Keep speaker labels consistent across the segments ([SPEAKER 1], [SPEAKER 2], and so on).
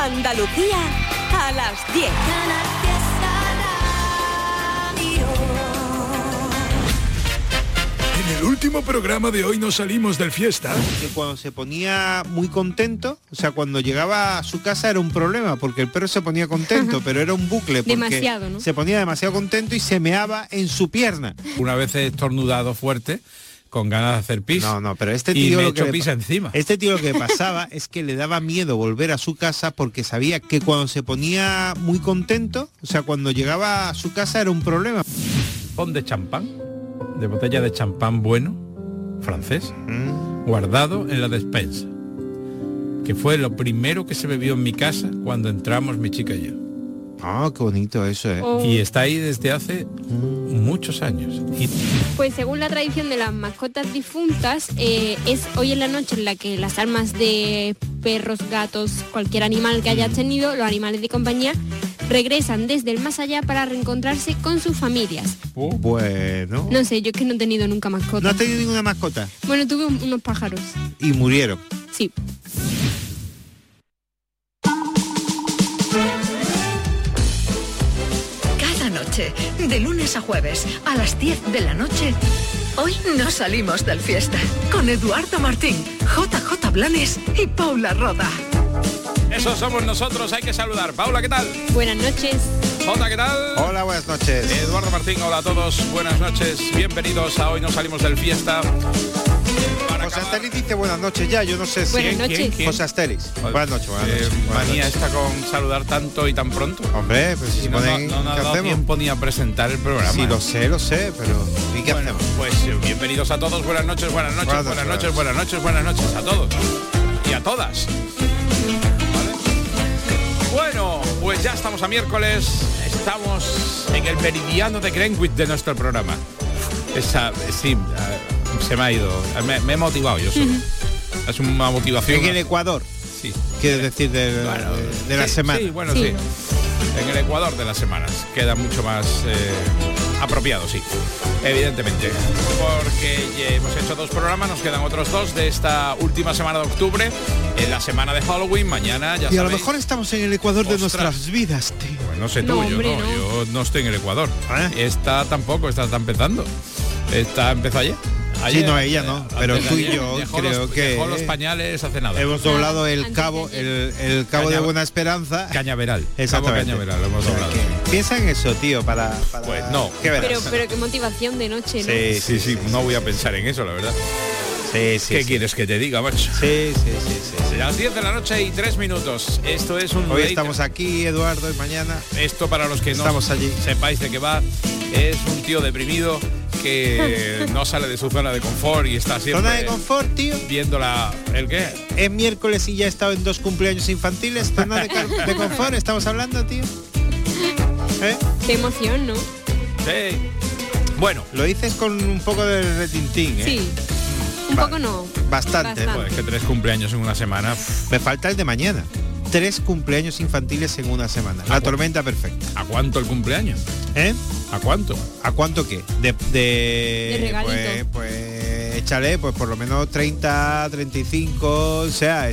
[SPEAKER 1] Andalucía a las 10.
[SPEAKER 2] En el último programa de hoy nos salimos del fiesta.
[SPEAKER 3] Que cuando se ponía muy contento, o sea, cuando llegaba a su casa era un problema, porque el perro se ponía contento, pero era un bucle, porque
[SPEAKER 4] demasiado, ¿no?
[SPEAKER 3] se ponía demasiado contento y se meaba en su pierna.
[SPEAKER 5] Una vez he estornudado fuerte, con ganas de hacer pis.
[SPEAKER 3] No, pero este
[SPEAKER 5] y
[SPEAKER 3] tío
[SPEAKER 5] me he
[SPEAKER 3] lo que
[SPEAKER 5] hecho pis encima.
[SPEAKER 3] Este tío lo que pasaba es que le daba miedo volver a su casa porque sabía que cuando se ponía muy contento, o sea, cuando llegaba a su casa era un problema.
[SPEAKER 5] Pon de champán, de botella de champán bueno, francés, guardado en la despensa, que fue lo primero que se bebió en mi casa cuando entramos mi chica y yo.
[SPEAKER 3] Ah, qué bonito eso, ¿eh?
[SPEAKER 4] Oh.
[SPEAKER 5] Y está ahí desde hace muchos años. Y
[SPEAKER 4] Pues según la tradición de las mascotas difuntas, es hoy en la noche en la que las almas de perros, gatos, cualquier animal que hayas tenido, los animales de compañía, regresan desde el más allá para reencontrarse con sus familias.
[SPEAKER 3] Bueno.
[SPEAKER 4] No sé, yo es que no he tenido nunca mascota.
[SPEAKER 3] ¿No has tenido ninguna mascota?
[SPEAKER 4] Bueno, tuve unos pájaros.
[SPEAKER 3] Y murieron.
[SPEAKER 4] Sí.
[SPEAKER 1] Cada noche, de lunes a jueves, a las 10 de la noche, hoy no salimos del fiesta. Con Eduardo Martín, JJ Blanes y Paula Roda.
[SPEAKER 5] eso somos nosotros, hay que saludar. Paula, ¿qué tal?
[SPEAKER 4] Buenas noches.
[SPEAKER 5] Jota, ¿qué tal?
[SPEAKER 3] Hola, buenas noches.
[SPEAKER 5] Eduardo Martín, hola a todos, buenas noches, bienvenidos a Hoy no salimos del fiesta.
[SPEAKER 3] José Asteris dice buenas noches ya, yo no sé si...
[SPEAKER 4] Buenas noches.
[SPEAKER 5] ¿Quién?
[SPEAKER 3] José Asteris. Buenas noches, buenas noches. Buenas
[SPEAKER 5] Manía
[SPEAKER 3] noches.
[SPEAKER 5] esta con saludar tanto y tan pronto.
[SPEAKER 3] Hombre, pues si
[SPEAKER 5] Y no,
[SPEAKER 3] ponen...
[SPEAKER 5] no, no ha
[SPEAKER 3] ¿qué
[SPEAKER 5] dado
[SPEAKER 3] hacemos?
[SPEAKER 5] tiempo ni a presentar el programa.
[SPEAKER 3] Sí, lo sé, pero... ¿Y qué
[SPEAKER 5] Bueno,
[SPEAKER 3] hacemos?
[SPEAKER 5] pues bienvenidos a todos, buenas noches, buenas noches,
[SPEAKER 3] Buenas
[SPEAKER 5] buenas
[SPEAKER 3] noches,
[SPEAKER 5] noches, buenas noches, buenas noches a todos y a todas. ¿Vale? Bueno, pues ya estamos a miércoles, estamos en el meridiano de Greenwich de nuestro programa. Se me ha ido, me he motivado yo solo. Es una motivación.
[SPEAKER 3] En el Ecuador,
[SPEAKER 5] Sí.
[SPEAKER 3] quiere decir de la
[SPEAKER 5] Sí,
[SPEAKER 3] semana.
[SPEAKER 5] Sí, bueno,
[SPEAKER 4] Sí.
[SPEAKER 5] sí. En el Ecuador de las semanas. Queda mucho más apropiado, sí. Evidentemente. Porque ya hemos hecho 2 programas, nos quedan otros 2 de esta última semana de octubre, en la semana de Halloween. Mañana, ya
[SPEAKER 3] Y a lo
[SPEAKER 5] sabéis.
[SPEAKER 3] mejor estamos en el Ecuador de
[SPEAKER 5] Ostras.
[SPEAKER 3] nuestras vidas, tío.
[SPEAKER 5] Pues no sé tú,
[SPEAKER 4] No,
[SPEAKER 5] yo
[SPEAKER 4] hombre,
[SPEAKER 5] no.
[SPEAKER 4] no.
[SPEAKER 5] Yo no estoy en el Ecuador.
[SPEAKER 3] ¿Eh?
[SPEAKER 5] Esta tampoco, esta está empezando. Esta empezó ayer.
[SPEAKER 3] Sí, no, ella no, pero
[SPEAKER 5] antes de
[SPEAKER 3] tú y
[SPEAKER 5] ayer.
[SPEAKER 3] yo
[SPEAKER 5] Dejó
[SPEAKER 3] creo
[SPEAKER 5] los,
[SPEAKER 3] que
[SPEAKER 5] dejó los pañales hace nada.
[SPEAKER 3] hemos doblado el
[SPEAKER 4] Antes
[SPEAKER 3] cabo,
[SPEAKER 4] de ayer.
[SPEAKER 3] el cabo de
[SPEAKER 5] Caña-
[SPEAKER 3] Buena Esperanza.
[SPEAKER 5] Cañaveral.
[SPEAKER 3] Exactamente.
[SPEAKER 5] Cabo Cañaveral, lo hemos
[SPEAKER 3] O sea,
[SPEAKER 5] doblado.
[SPEAKER 3] que piensa en eso, tío, para
[SPEAKER 5] Pues no.
[SPEAKER 3] ¿Qué verás?
[SPEAKER 4] Pero qué motivación de noche, ¿no?
[SPEAKER 5] Sí, no voy a pensar en eso, la verdad.
[SPEAKER 3] Sí,
[SPEAKER 5] ¿Qué quieres que te diga, macho?
[SPEAKER 3] Sí.
[SPEAKER 5] Las 10 de la noche y 3 minutos. Esto es un
[SPEAKER 3] Hoy
[SPEAKER 5] late-
[SPEAKER 3] estamos aquí, Eduardo, y mañana
[SPEAKER 5] Esto para los que no
[SPEAKER 3] estamos allí.
[SPEAKER 5] sepáis de qué va, es un tío deprimido que no sale de su zona de confort y está siempre
[SPEAKER 3] Zona de confort, tío.
[SPEAKER 5] viendo ¿el qué?
[SPEAKER 3] Es miércoles y ya he estado en 2 cumpleaños infantiles. Zona de confort, estamos hablando, tío. ¿Eh?
[SPEAKER 4] Qué emoción, ¿no?
[SPEAKER 5] Sí. Bueno,
[SPEAKER 3] Lo dices con un poco de retintín, ¿eh?
[SPEAKER 4] Sí. Un
[SPEAKER 3] Va-
[SPEAKER 4] poco no.
[SPEAKER 3] Bastante.
[SPEAKER 4] Bastante.
[SPEAKER 5] pues que 3 cumpleaños en una semana.
[SPEAKER 3] Me falta el de mañana. 3 cumpleaños infantiles en una semana. La tormenta perfecta.
[SPEAKER 5] ¿A cuánto el cumpleaños?
[SPEAKER 3] ¿Eh?
[SPEAKER 5] ¿A cuánto?
[SPEAKER 3] ¿A cuánto qué?
[SPEAKER 4] De regalito.
[SPEAKER 3] Pues échale, pues por lo menos 30, 35, o sea,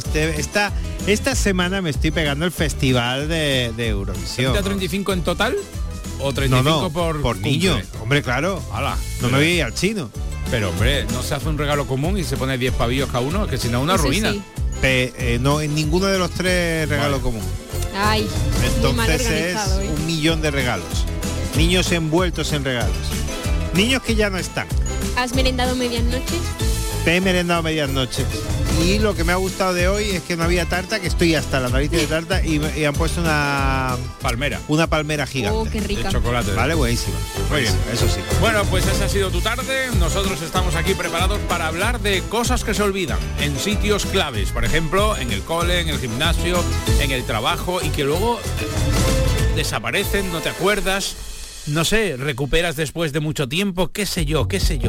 [SPEAKER 3] esta semana me estoy pegando el festival de Eurovisión.
[SPEAKER 5] ¿30 35 en total? ¿O 35
[SPEAKER 3] No,
[SPEAKER 5] por cumple?
[SPEAKER 3] niño. Hombre, claro.
[SPEAKER 5] Hala.
[SPEAKER 3] No me voy a ir al chino.
[SPEAKER 5] Pero hombre, no se hace un regalo común y se pone 10 pavillos cada uno, que si no una
[SPEAKER 4] Eso
[SPEAKER 5] ruina.
[SPEAKER 4] sí.
[SPEAKER 3] No, en ninguno de los 3 regalo
[SPEAKER 5] Vale.
[SPEAKER 3] común.
[SPEAKER 4] Ay, muy mal
[SPEAKER 3] Entonces es
[SPEAKER 4] organizado, ¿eh?
[SPEAKER 3] 1 millón de regalos. Niños envueltos en regalos. Niños que ya no están.
[SPEAKER 4] ¿Has merendado medianoche?
[SPEAKER 3] Me he merendado medianoche. Y lo que me ha gustado de hoy es que no había tarta, que estoy hasta la nariz de tarta, y han puesto una palmera gigante.
[SPEAKER 4] Oh, qué
[SPEAKER 5] De
[SPEAKER 4] rica.
[SPEAKER 5] chocolate.
[SPEAKER 3] Vale, buenísima.
[SPEAKER 5] Muy bien.
[SPEAKER 3] Eso sí.
[SPEAKER 5] Bueno, pues esa ha sido tu tarde. Nosotros estamos aquí preparados para hablar de cosas que se olvidan en sitios claves. Por ejemplo, en el cole, en el gimnasio, en el trabajo, y que luego desaparecen, no te acuerdas. No sé, recuperas después de mucho tiempo, qué sé yo.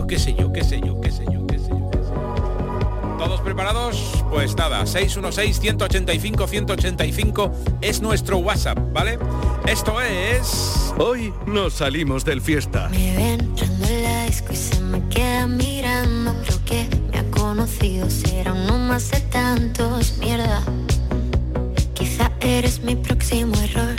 [SPEAKER 5] ¿Todos preparados? Pues nada, 616-185-185 es nuestro WhatsApp, ¿vale? Esto es...
[SPEAKER 2] Hoy nos salimos del fiesta.
[SPEAKER 6] Me ve entrando en la disco y se me queda mirando. Creo que me ha conocido, será uno más de tantos. Mierda, quizá eres mi próximo error.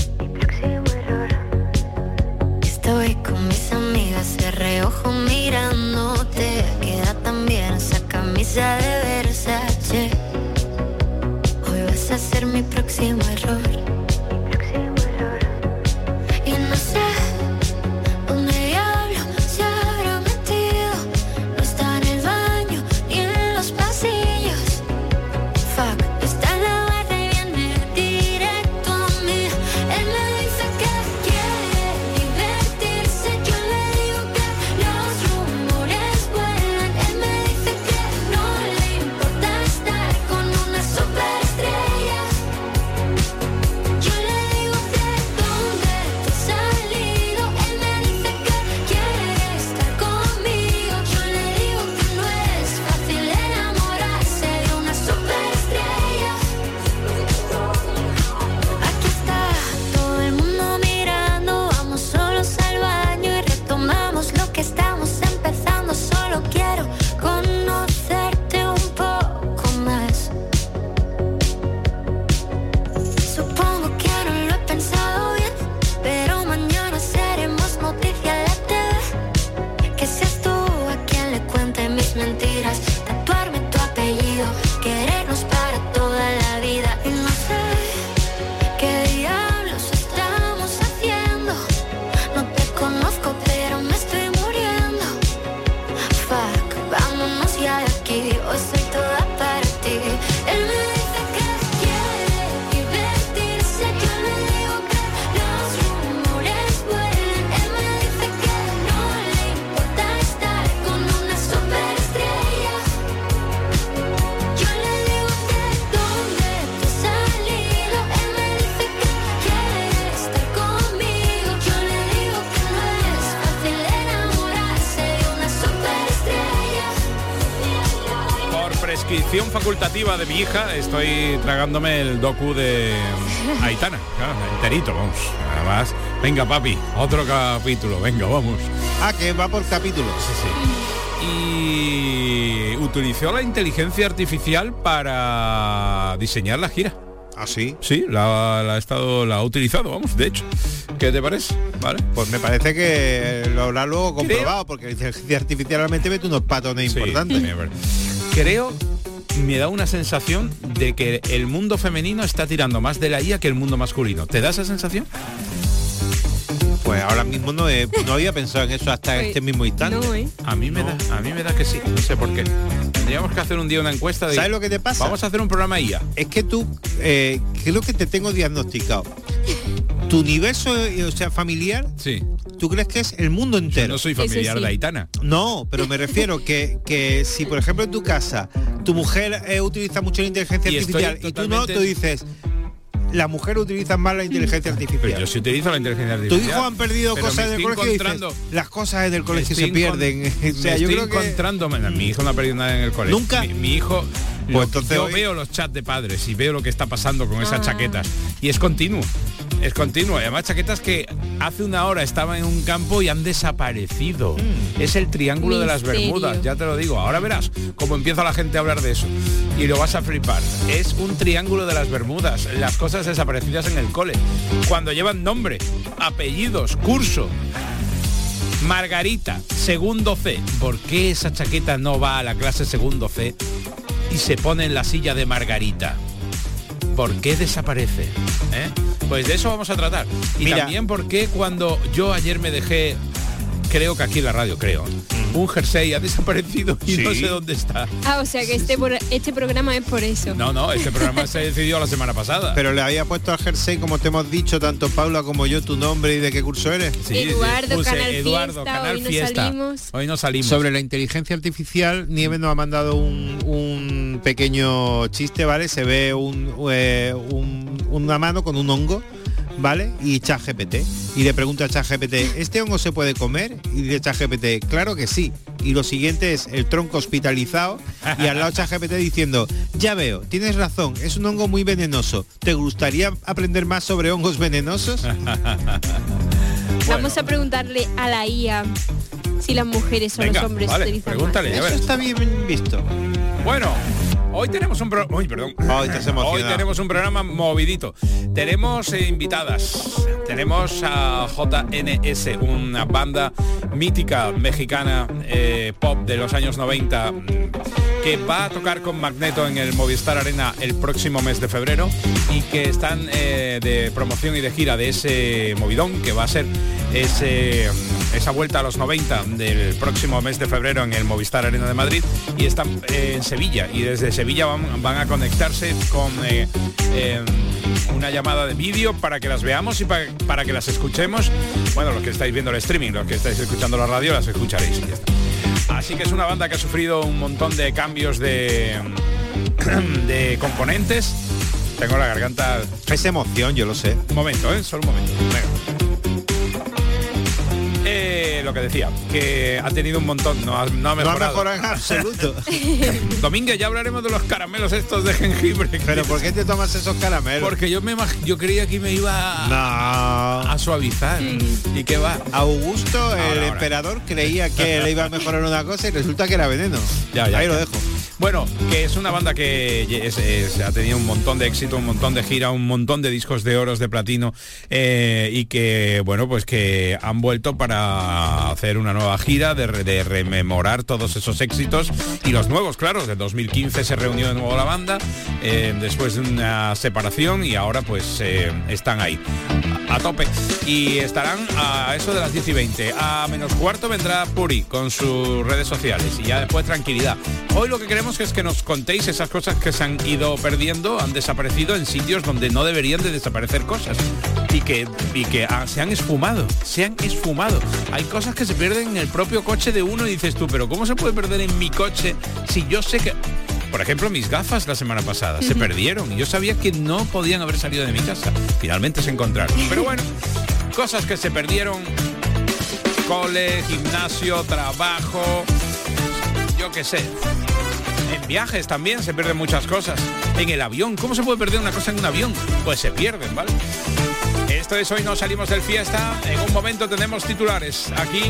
[SPEAKER 6] Estoy con mis amigas de reojo mirándote. Queda tan bien esa camisa de Versace. Hoy vas a ser mi próximo error. Y no sé dónde diablo se habrá metido. No está en el baño ni en los pasillos. Fuck, está en la barra y viene directo a mí. Él me dice que quiere divertirse. Yo le digo que los rumores vuelan. Él me dice que no le importa estar con una superestrella. Yo le digo que dónde te has salido. Él me dice que quiere estar conmigo. Yo le digo que no es fácil enamorarse de una superestrella. Aquí está todo el mundo mirando. Vamos solos al baño y retomamos lo que estamos empezando. Solo quiero conocerte un poco más. Supongo que no lo he pensado bien, pero mañana seremos noticia en la TV. Que seas tú a quien le cuente mis mentiras. Tatuarme tu apellido, querernos para toda la vida. Y no sé qué diablos estamos haciendo. No te conozco, pero me estoy muriendo. Fuck, vámonos ya de aquí. Hoy soy toda para ti. Él me dice que quiere divertirse. Yo le digo que los rumores vuelan. Él me dice que no le importa estar con una superestrella. Yo le digo que dónde te has salido. Él me dice que quiere estar conmigo. Yo le digo que no es fácil enamorarse de una superestrella.
[SPEAKER 5] Por prescripción facultativa de mi hija, estoy tragándome el docu de Aitana, claro, enterito, vamos. Además, venga papi, otro capítulo, venga, vamos.
[SPEAKER 3] Ah, que va por capítulos.
[SPEAKER 5] Y utilizó la inteligencia artificial para diseñar la gira.
[SPEAKER 3] ¿Ah, sí?
[SPEAKER 5] Sí, la ha utilizado, vamos, de hecho. ¿Qué te parece? ¿Vale?
[SPEAKER 3] Pues me parece que lo habrá luego comprobado, porque la inteligencia artificial realmente mete unos patrones importantes.
[SPEAKER 5] Creo, me da una sensación de que el mundo femenino está tirando más de la IA que el mundo masculino. ¿Te da esa sensación?
[SPEAKER 3] Pues ahora mismo no había pensado en eso hasta este mismo instante.
[SPEAKER 4] No, ¿eh?
[SPEAKER 5] A mí me da que sí, no sé por qué. Tendríamos que hacer un día una encuesta de...
[SPEAKER 3] ¿Sabes lo que te pasa?
[SPEAKER 5] Vamos a hacer un programa IA.
[SPEAKER 3] Es que tú, creo que te tengo diagnosticado. Tu universo, o sea, familiar,
[SPEAKER 5] Sí.
[SPEAKER 3] ¿tú crees que es el mundo entero?
[SPEAKER 5] Yo no soy familiar
[SPEAKER 4] sí.
[SPEAKER 5] de Aitana.
[SPEAKER 3] No, pero me refiero que si, por ejemplo, en tu casa, tu mujer utiliza mucho la inteligencia
[SPEAKER 5] Y estoy
[SPEAKER 3] artificial y tú no,
[SPEAKER 5] totalmente-
[SPEAKER 3] tú dices, la mujer utiliza más la inteligencia artificial.
[SPEAKER 5] Pero yo sí utilizo la inteligencia
[SPEAKER 3] Tu
[SPEAKER 5] artificial.
[SPEAKER 3] hijo han perdido
[SPEAKER 5] Pero
[SPEAKER 3] cosas
[SPEAKER 5] me
[SPEAKER 3] del
[SPEAKER 5] estoy
[SPEAKER 3] colegio y dices,
[SPEAKER 5] encontrando-
[SPEAKER 3] las cosas del colegio
[SPEAKER 5] Estoy
[SPEAKER 3] se pierden. O sea,
[SPEAKER 5] me
[SPEAKER 3] yo
[SPEAKER 5] estoy
[SPEAKER 3] creo que
[SPEAKER 5] encontrando... Mi hijo no ha perdido nada en el colegio.
[SPEAKER 3] ¿Nunca?
[SPEAKER 5] Mi hijo...
[SPEAKER 3] Pues entonces
[SPEAKER 5] yo
[SPEAKER 3] hoy-
[SPEAKER 5] veo los chats de padres y veo lo que está pasando con esas chaquetas. Y es continuo. Es continuo. Además, chaquetas que hace una hora estaban en un campo y han desaparecido. Es el triángulo de las
[SPEAKER 4] Misterio.
[SPEAKER 5] Bermudas, ya te lo digo. Ahora verás cómo empieza la gente a hablar de eso. Y lo vas a flipar. Es un triángulo de las Bermudas. Las cosas desaparecidas en el cole. Cuando llevan nombre, apellidos, curso. Margarita, segundo C. ¿Por qué esa chaqueta no va a la clase segundo C y se pone en la silla de Margarita? ¿Por qué desaparece? ¿Eh? Pues de eso vamos a tratar. Y
[SPEAKER 3] Mira.
[SPEAKER 5] también por qué cuando yo ayer me dejé, creo que aquí en la radio, un jersey ha desaparecido y
[SPEAKER 3] Sí.
[SPEAKER 5] no sé dónde está.
[SPEAKER 4] Ah, o sea que este programa es por eso.
[SPEAKER 5] No, este programa se decidió la semana pasada.
[SPEAKER 3] pero le había puesto al jersey, como te hemos dicho, tanto Paula como yo, tu nombre y de qué curso eres.
[SPEAKER 5] Sí,
[SPEAKER 4] Eduardo,
[SPEAKER 5] puse
[SPEAKER 4] Canal
[SPEAKER 5] Eduardo,
[SPEAKER 4] Fiesta,
[SPEAKER 5] Canal
[SPEAKER 4] hoy no
[SPEAKER 5] Fiesta.
[SPEAKER 4] salimos.
[SPEAKER 5] Hoy no salimos.
[SPEAKER 3] Sobre la inteligencia artificial, Nieves nos ha mandado un pequeño chiste, ¿vale? Se ve una mano con un hongo, ¿vale? Y ChatGPT. Y le pregunta a ChatGPT, ¿este hongo se puede comer? Y dice ChatGPT, claro que sí. Y lo siguiente es el tronco hospitalizado y al lado ChatGPT diciendo, ya veo, tienes razón, es un hongo muy venenoso. ¿Te gustaría aprender más sobre hongos venenosos?
[SPEAKER 4] Vamos a preguntarle a la IA si las mujeres o
[SPEAKER 5] Venga,
[SPEAKER 4] los hombres
[SPEAKER 5] vale,
[SPEAKER 4] utilizan
[SPEAKER 5] pregúntale,
[SPEAKER 4] más.
[SPEAKER 5] ya
[SPEAKER 3] Eso
[SPEAKER 5] ves.
[SPEAKER 3] está bien visto.
[SPEAKER 5] Bueno, Hoy tenemos un Hoy tenemos un programa movidito. Tenemos invitadas. Tenemos a JNS, una banda mítica mexicana pop de los años 90 que va a tocar con Magneto en el Movistar Arena el próximo mes de febrero y que están de promoción y de gira de ese movidón que va a ser esa vuelta a los 90 del próximo mes de febrero en el Movistar Arena de Madrid, y están en Sevilla, y desde Sevilla van a conectarse con una llamada de vídeo para que las veamos y para que las escuchemos. Bueno, los que estáis viendo el streaming, los que estáis escuchando la radio, las escucharéis y ya está. Así que es una banda que ha sufrido un montón de cambios de componentes. Tengo la garganta...
[SPEAKER 3] Es emoción, yo lo sé.
[SPEAKER 5] Un momento, solo un momento. Venga. Lo que decía, que ha tenido un montón, no ha mejorado.
[SPEAKER 3] No ha mejorado en absoluto.
[SPEAKER 5] Domínguez, ya hablaremos de los caramelos estos de jengibre.
[SPEAKER 3] ¿Pero por qué te tomas esos caramelos?
[SPEAKER 5] Porque yo creía que me iba a suavizar. ¿Y qué va?
[SPEAKER 3] Augusto, el emperador, creía que le iba a mejorar una cosa y resulta que era veneno. Ahí lo dejo.
[SPEAKER 5] Bueno, que es una banda que ha tenido un montón de éxito, un montón de gira, un montón de discos de oros, de platino, y que, bueno, pues que han vuelto para hacer una nueva gira de rememorar todos esos éxitos y los nuevos, claro. De 2015 se reunió de nuevo la banda, después de una separación, y ahora pues están ahí a tope y estarán a eso de las 10:20. A menos cuarto vendrá Puri con sus redes sociales y ya después tranquilidad. Hoy lo que queremos es que nos contéis esas cosas que se han ido perdiendo, han desaparecido en sitios donde no deberían de desaparecer cosas y que se han esfumado. Hay cosas que se pierden en el propio coche de uno y dices tú, pero ¿cómo se puede perder en mi coche si yo sé que... Por ejemplo, mis gafas la semana pasada se perdieron y yo sabía que no podían haber salido de mi casa. Finalmente se encontraron. Pero bueno, cosas que se perdieron: cole, gimnasio, trabajo, yo qué sé. En viajes también se pierden muchas cosas. En el avión, ¿cómo se puede perder una cosa en un avión? Pues se pierden, ¿vale? Esto es Hoy No Salimos del Fiesta. En un momento tenemos titulares aquí.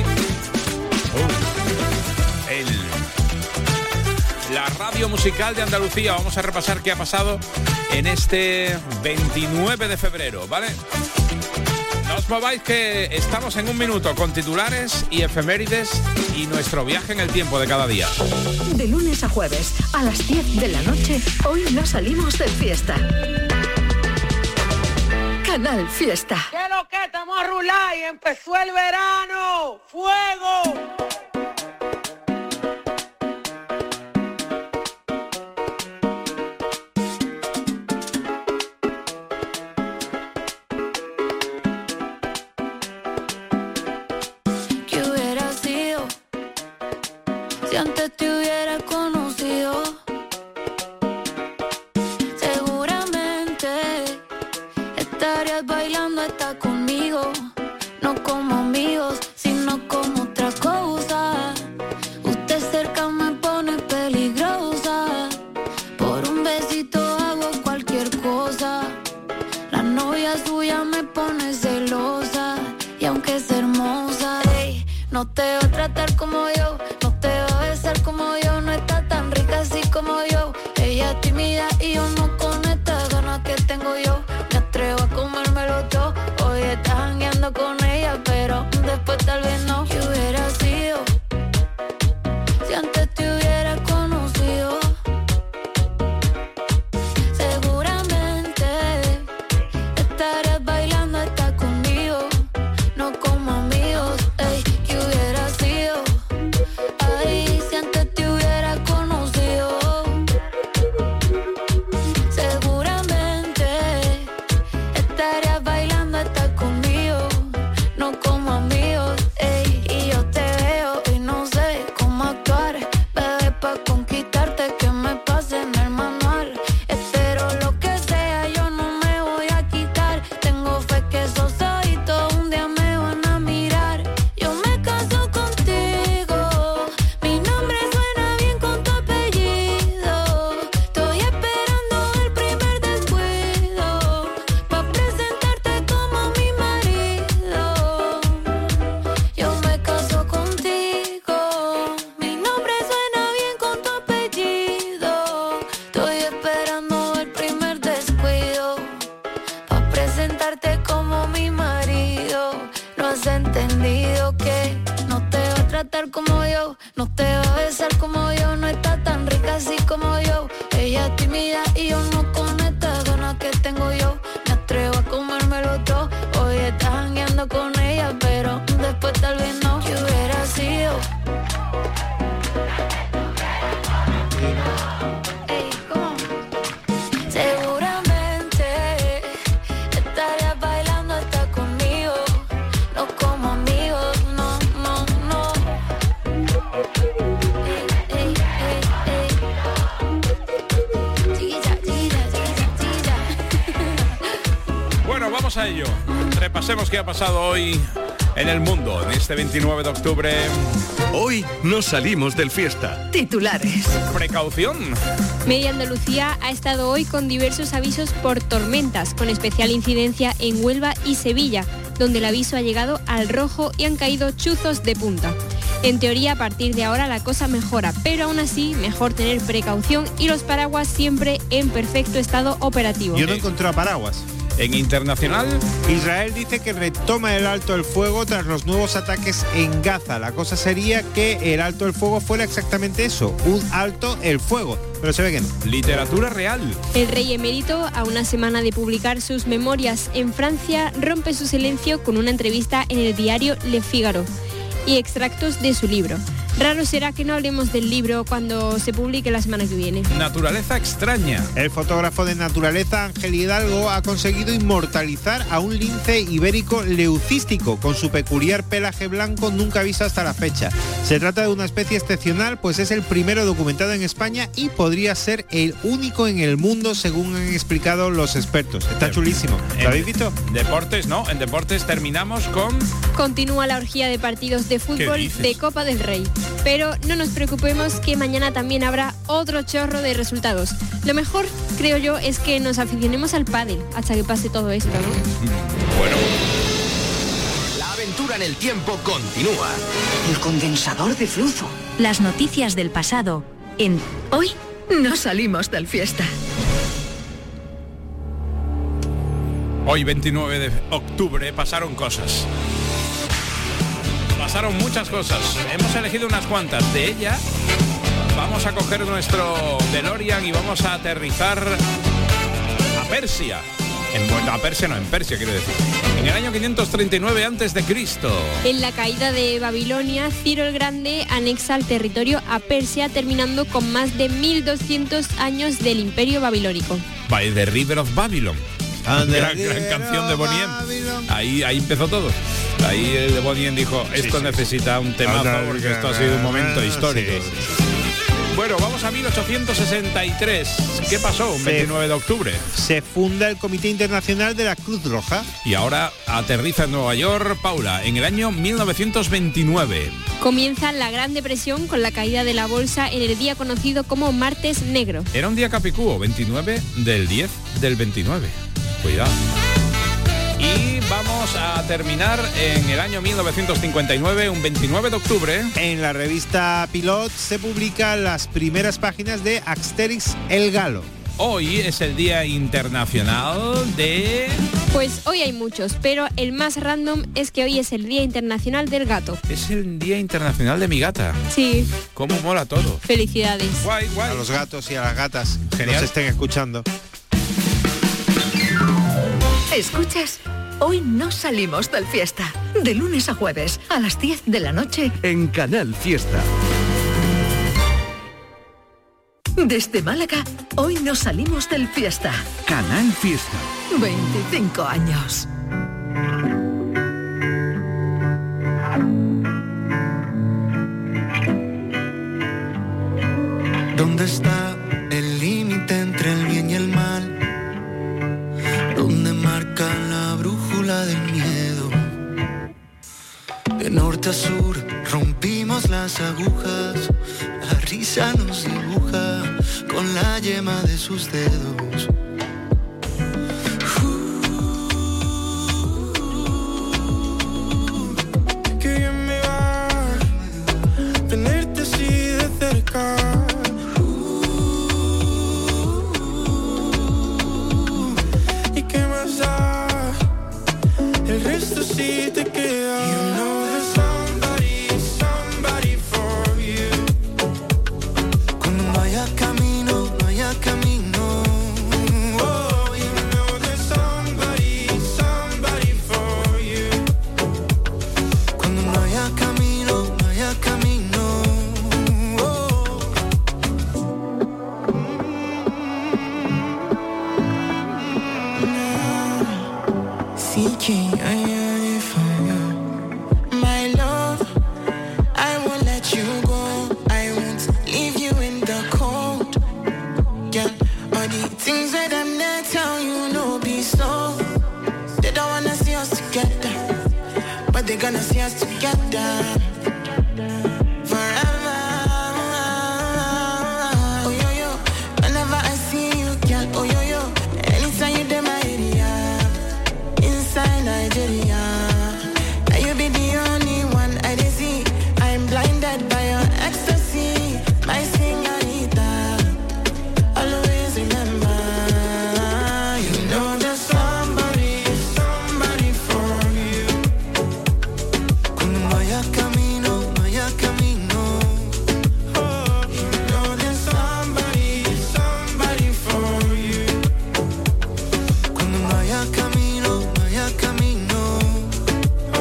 [SPEAKER 5] La radio musical de Andalucía. Vamos a repasar qué ha pasado en este 29 de febrero, ¿vale? No os mováis, que estamos en un minuto con titulares y efemérides y nuestro viaje en el tiempo de cada día.
[SPEAKER 1] De lunes a jueves, a las 10 de la noche, Hoy No Salimos del Fiesta. Canal Fiesta.
[SPEAKER 7] ¿Qué es lo que estamos a rular y empezó el verano? ¡Fuego!
[SPEAKER 6] Antes te hubiera conocido, seguramente estarías bailando hasta conmigo, no como amigos, sino como otra cosa. Usted cerca me pone peligrosa, por un besito hago cualquier cosa. La novia suya me pone celosa, y aunque es hermosa, hey, no te va a tratar como yo, no te va a besar como yo, no está tan rica así como yo. Ella es tímida y yo no, con estas ganas que tengo yo me atrevo a comérmelo todo. Hoy estás jangueando con ella, pero después tal vez no. ¿Qué hubiera sido si antes te hubiera conocido? Seguramente estarías bailando hasta conmigo, no como amigos. Ey, ¿qué hubiera sido? Ay, si antes te hubiera conocido. Seguramente estarías bailando hasta conmigo, no como amigos. Ey, y yo te veo y como yo. Ella es tímida y yo no con esta gana que tengo yo. Me atrevo a comérmelo todo. Hoy estás jangueando con ella, pero después tal vez no. ¿Qué hubiera sido? Ey, ¿cómo? Seguramente estarías bailando hasta conmigo. No como amigos, no, no, no. Ey, ey, ey, ey. Chiquilla, chiquilla, chiquilla, chiquilla.
[SPEAKER 5] Bueno, vamos a ello. Repasemos qué ha pasado hoy en el mundo, en este 29 de octubre.
[SPEAKER 2] Hoy no salimos del fiesta.
[SPEAKER 1] Titulares.
[SPEAKER 5] Precaución.
[SPEAKER 4] Media Andalucía ha estado hoy con diversos avisos por tormentas, con especial incidencia en Huelva y Sevilla, donde el aviso ha llegado al rojo y han caído chuzos de punta. En teoría, a partir de ahora la cosa mejora, pero aún así, mejor tener precaución y los paraguas siempre en perfecto estado operativo.
[SPEAKER 3] Yo no encontré paraguas.
[SPEAKER 5] En internacional,
[SPEAKER 3] Israel dice que retoma el alto el fuego tras los nuevos ataques en Gaza. La cosa sería que el alto el fuego fuera exactamente eso, un alto el fuego, pero se ve que no.
[SPEAKER 5] literatura real.
[SPEAKER 4] El rey emérito, a una semana de publicar sus memorias en Francia, rompe su silencio con una entrevista en el diario Le Figaro y extractos de su libro. Raro será que no hablemos del libro cuando se publique la semana que viene.
[SPEAKER 5] Naturaleza extraña.
[SPEAKER 3] El fotógrafo de naturaleza Ángel Hidalgo ha conseguido inmortalizar a un lince ibérico leucístico con su peculiar pelaje blanco nunca visto hasta la fecha. Se trata de una especie excepcional, pues es el primero documentado en España y podría ser el único en el mundo, según han explicado los expertos. Está chulísimo. ¿Lo habéis visto?
[SPEAKER 5] Deportes, no. En deportes terminamos con...
[SPEAKER 4] Continúa la orgía de partidos de fútbol de Copa del Rey. Pero no nos preocupemos que mañana también habrá otro chorro de resultados. Lo mejor, creo yo, es que nos aficionemos al pádel hasta que pase todo esto, ¿no?
[SPEAKER 5] Bueno.
[SPEAKER 8] La aventura en el tiempo continúa.
[SPEAKER 1] El condensador de flujo.
[SPEAKER 9] Las noticias del pasado en
[SPEAKER 1] Hoy no salimos del fiesta.
[SPEAKER 5] Hoy, 29 de octubre, pasaron cosas. Pasaron muchas cosas. Hemos elegido unas cuantas. De ellas, vamos a coger nuestro DeLorean y vamos a aterrizar a Persia. En Persia quiero decir. En el año 539 a.C.
[SPEAKER 4] En la caída de Babilonia, Ciro el Grande anexa el territorio a Persia, terminando con más de 1200 años del Imperio Babilónico.
[SPEAKER 5] By the River of Babylon. Gran canción de Bonnie M. Ahí empezó todo. Ahí el de Bonnie M dijo, esto necesita un temazo porque esto ha sido un momento histórico. Bueno, vamos a 1863. ¿Qué pasó un 29 de octubre?
[SPEAKER 3] Se funda el Comité Internacional de la Cruz Roja.
[SPEAKER 5] Y ahora aterriza en Nueva York, Paula, en el año 1929.
[SPEAKER 4] Comienza la Gran Depresión con la caída de la bolsa en el día conocido como Martes Negro.
[SPEAKER 5] Era un día capicúo, 29 del 10 del 29. Cuidado. Y vamos a terminar en el año 1959, un 29 de octubre.
[SPEAKER 3] En la revista Pilot se publican las primeras páginas de Asterix el Galo.
[SPEAKER 5] Hoy es el Día Internacional de...
[SPEAKER 4] Pues hoy hay muchos, pero el más random es que hoy es el Día Internacional del Gato.
[SPEAKER 5] Es el Día Internacional de mi gata.
[SPEAKER 4] Sí.
[SPEAKER 5] Cómo mola todo.
[SPEAKER 4] Felicidades.
[SPEAKER 5] Guay, guay.
[SPEAKER 3] A los gatos y a las gatas que
[SPEAKER 5] Genial.
[SPEAKER 3] nos estén escuchando.
[SPEAKER 1] ¿Escuchas? Hoy no salimos del fiesta. De lunes a jueves, a las 10 de la noche.
[SPEAKER 2] En Canal Fiesta.
[SPEAKER 1] Desde Málaga, hoy no salimos del fiesta.
[SPEAKER 2] Canal Fiesta.
[SPEAKER 1] 25 años.
[SPEAKER 10] ¿Dónde está el límite entre el bien y el mal? ¿Dónde marca la brújula del miedo? De norte a sur rompimos las agujas, la risa nos dibuja con la yema de sus dedos. Qué bien me va tenerte así de cerca. ¿Y qué más da? El resto sí te queda. You know there's somebody for you. Cuando no haya camino key for you. My love, I won't let you go. I won't leave you in the cold. Yeah, all the things that I'm not tell you, no be so. They don't wanna see us together, but they're gonna see us together forever. Oh yo yo, whenever I see you, girl. Oh yo yo, anytime you do my area, inside Nigeria, now you be the only one I see. I'm blinded by your ecstasy, my señorita. Always remember, you know there's somebody for you. Cuando vaya camino, oh, you know there's somebody for you. Cuando vaya camino, oh,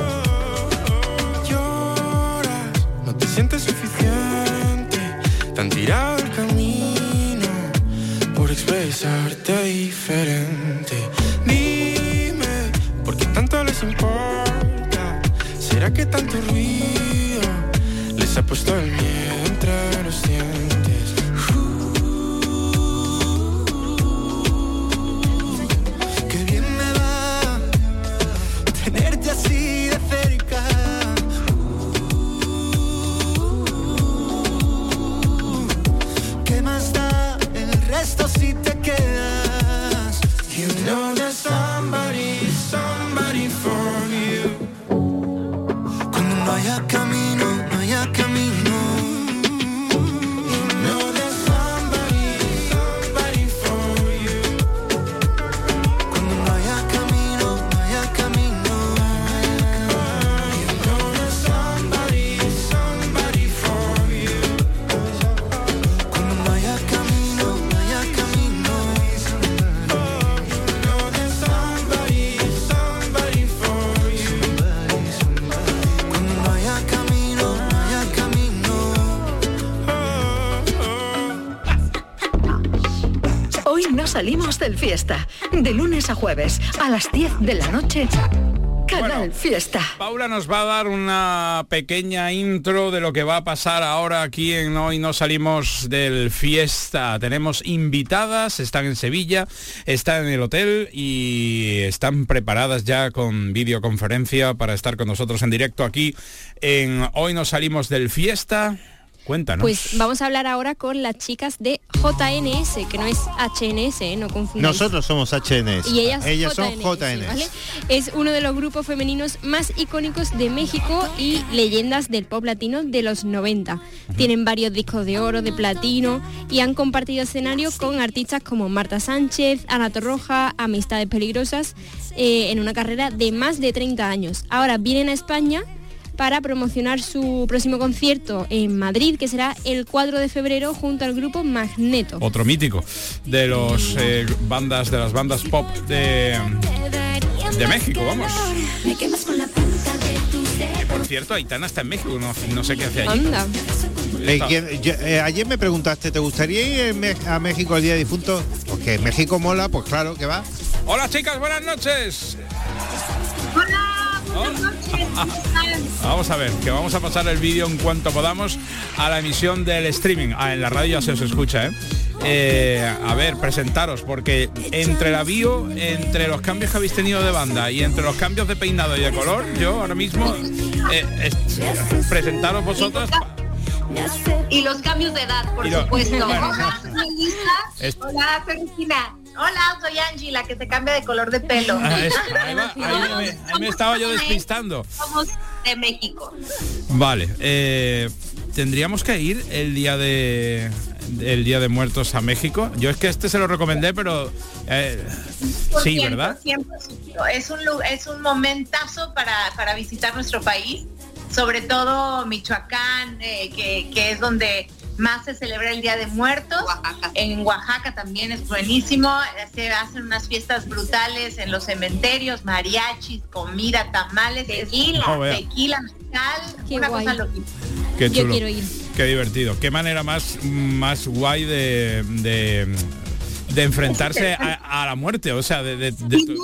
[SPEAKER 10] lloras, no te sientes suficiente, tan tirado el camino por expresarte diferente. Dime, ¿por qué tanto les importa? ¿Será que tanto ruido les ha puesto el miedo entre los dientes? Qué bien me va tenerte así de cerca. ¿Qué más da el resto si te quedas? You know there's somebody for you. Cuando no haya camino, you know there's somebody for you. Cuando no haya camino, you know there's somebody for you. Cuando no haya camino, you know there's somebody for you. Cuando no haya camino,
[SPEAKER 1] Hoy no salimos del Fiesta. De lunes a jueves, a las 10 de la noche, Canal
[SPEAKER 5] Bueno,
[SPEAKER 1] Fiesta.
[SPEAKER 5] Paula nos va a dar una pequeña intro de lo que va a pasar ahora aquí en Hoy no salimos del Fiesta. Tenemos invitadas, están en Sevilla, están en el hotel y están preparadas ya con videoconferencia para estar con nosotros en directo aquí en Hoy no salimos del Fiesta. Cuéntanos.
[SPEAKER 4] Pues vamos a hablar ahora con las chicas de JNS, que no es HNS, no confundáis.
[SPEAKER 3] Nosotros somos HNS.
[SPEAKER 4] Y ellas
[SPEAKER 3] son JNS.
[SPEAKER 4] ¿vale? Es uno de los grupos femeninos más icónicos de México y leyendas del pop latino de los 90. Tienen varios discos de oro, de platino y han compartido escenario con artistas como Marta Sánchez, Ana Torroja, Amistades Peligrosas, en una carrera de más de 30 años. Ahora vienen a España para promocionar su próximo concierto en Madrid, que será el 4 de febrero junto al grupo Magneto.
[SPEAKER 5] Otro mítico de los de las bandas pop de México, vamos. Por cierto, Aitana está en México, no sé qué hace allí.
[SPEAKER 4] Anda.
[SPEAKER 3] Ayer me preguntaste, ¿te gustaría ir a México el día de difunto? Porque México mola, pues claro que va.
[SPEAKER 5] Hola chicas, buenas noches.
[SPEAKER 11] Hola, buenas noches.
[SPEAKER 5] Vamos a ver, que vamos a pasar el vídeo en cuanto podamos a la emisión del streaming. En la radio ya se os escucha, a ver, presentaros, porque entre la bio, entre los cambios que habéis tenido de banda y entre los cambios de peinado y de color, yo ahora mismo presentaros vosotros.
[SPEAKER 11] Y los cambios de edad, por supuesto.
[SPEAKER 5] Bueno,
[SPEAKER 11] Hola, soy Lisa. Hola, soy Cristina. Hola, soy Angie, la que se cambia de color de pelo.
[SPEAKER 5] Ahí me estaba yo despistando.
[SPEAKER 11] Somos de México.
[SPEAKER 5] Vale, tendríamos que ir el día de Muertos a México. Yo es que se lo recomendé, pero sí, ¿verdad?
[SPEAKER 11] 100%. Es un momentazo para visitar nuestro país, sobre todo Michoacán, que es donde más se celebra el Día de Muertos.
[SPEAKER 12] Oaxaca.
[SPEAKER 11] En Oaxaca también es buenísimo. Se hacen unas fiestas brutales en los cementerios, mariachis, comida, tamales, tequila, mezcal, una cosa loquísima.
[SPEAKER 5] Qué chulo.
[SPEAKER 4] Yo quiero ir.
[SPEAKER 5] Qué divertido. Qué manera más guay de enfrentarse a la muerte, o sea,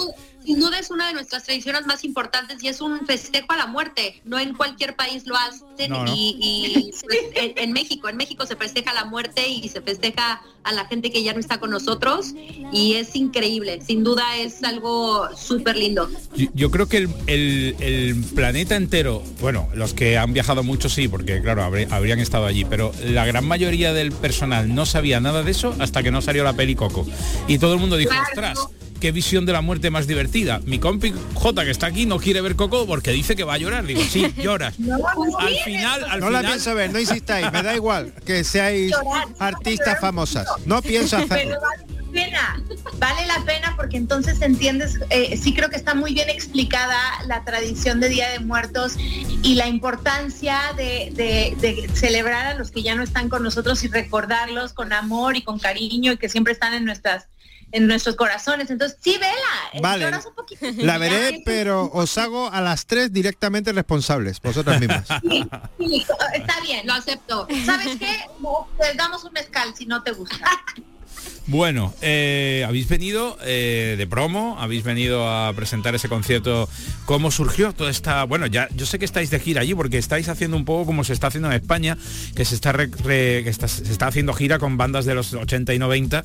[SPEAKER 12] sin duda es una de nuestras tradiciones más importantes y es un festejo a la muerte. No en cualquier país lo hacen.
[SPEAKER 5] No.
[SPEAKER 12] Y pues, en México se festeja la muerte y se festeja a la gente que ya no está con nosotros y es increíble. Sin duda es algo súper lindo.
[SPEAKER 5] Yo creo que el planeta entero, bueno, los que han viajado mucho sí, porque claro, habrían estado allí, pero la gran mayoría del personal no sabía nada de eso hasta que no salió la peli Coco. Y todo el mundo dijo,
[SPEAKER 12] Claro.
[SPEAKER 5] ostras, qué visión de la muerte más divertida. Mi compi J, que está aquí, no quiere ver Coco porque dice que va a llorar. Digo, sí, lloras. Al final...
[SPEAKER 3] No la pienso ver, no insistáis, me da igual que seáis artistas famosas. No pienso hacerlo.
[SPEAKER 11] Pero vale la pena porque entonces entiendes, sí creo que está muy bien explicada la tradición de Día de Muertos y la importancia de celebrar a los que ya no están con nosotros y recordarlos con amor y con cariño y que siempre están en nuestros corazones. Entonces, sí, vela.
[SPEAKER 3] Vale,
[SPEAKER 11] Lloras un poquito.
[SPEAKER 3] la veré, pero os hago a las 3 directamente responsables, vosotras mismas.
[SPEAKER 11] Sí, está bien, lo acepto. ¿Sabes qué? Te damos un mezcal si no te gusta.
[SPEAKER 5] Bueno, habéis venido de promo, habéis venido a presentar ese concierto. ¿Cómo surgió toda esta...? Bueno, ya yo sé que estáis de gira allí porque estáis haciendo un poco como se está haciendo en España, que se está haciendo gira con bandas de los 80 y 90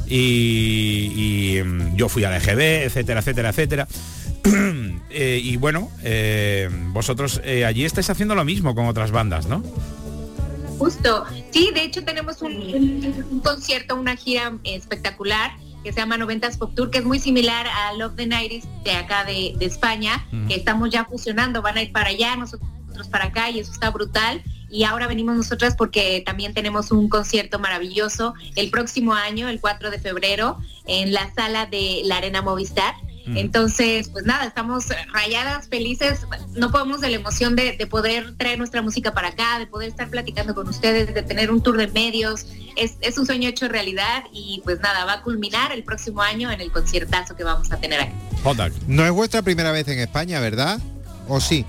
[SPEAKER 5] y yo fui a la EGB, etcétera, etcétera, etcétera. Y bueno, vosotros allí estáis haciendo lo mismo con otras bandas, ¿no?
[SPEAKER 11] Justo, sí, de hecho tenemos un concierto, una gira espectacular que se llama 90s Pop Tour, que es muy similar a Love the 90s de acá de España, que estamos ya fusionando, van a ir para allá, nosotros para acá y eso está brutal. Y ahora venimos nosotras porque también tenemos un concierto maravilloso el próximo año, el 4 de febrero, en la sala de la Arena Movistar. Entonces, pues nada, estamos rayadas, felices, no podemos de la emoción de poder traer nuestra música para acá, de poder estar platicando con ustedes, de tener un tour de medios, es un sueño hecho realidad y pues nada, va a culminar el próximo año en el conciertazo que vamos a tener aquí.
[SPEAKER 3] No es vuestra primera vez en España, ¿verdad? ¿O sí?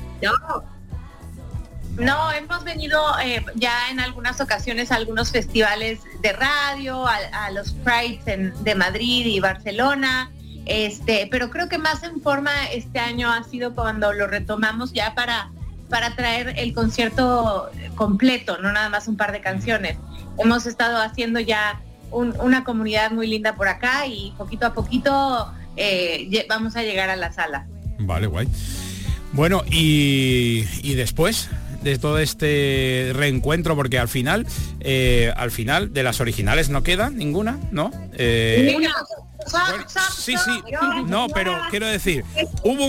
[SPEAKER 11] No, hemos venido ya en algunas ocasiones a algunos festivales de radio, a los Prides de Madrid y Barcelona. Pero creo que más en forma este año ha sido cuando lo retomamos ya para traer el concierto completo, no nada más un par de canciones. Hemos estado haciendo ya una comunidad muy linda por acá y poquito a poquito vamos a llegar a la sala.
[SPEAKER 5] Vale, guay. Bueno, y después de todo este reencuentro, porque al final de las originales no queda ninguna, ¿no? Bueno, sí, no, pero quiero decir, hubo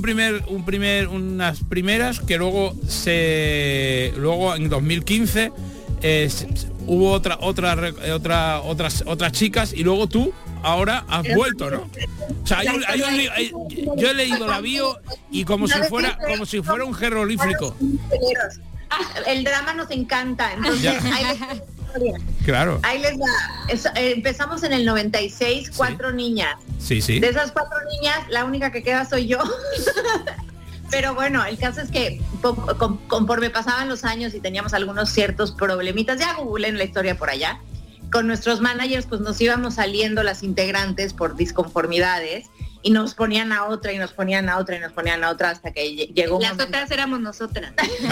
[SPEAKER 5] unas primeras que luego en 2015 hubo otras chicas y luego tú ahora has vuelto, ¿no? O sea, yo he leído la bio y como si fuera un jeroglífico.
[SPEAKER 11] El drama nos encanta, entonces
[SPEAKER 5] claro.
[SPEAKER 11] Ahí les va. Empezamos en el 96, 4 niñas.
[SPEAKER 5] Sí.
[SPEAKER 11] De esas 4 niñas, la única que queda soy yo. Pero bueno, el caso es que conforme pasaban los años y teníamos algunos ciertos problemitas, ya googleen la historia por allá, con nuestros managers pues nos íbamos saliendo las integrantes por disconformidades y nos ponían a otra y nos ponían a otra y nos ponían a otra hasta que llegó un momento. Las otras éramos nosotras.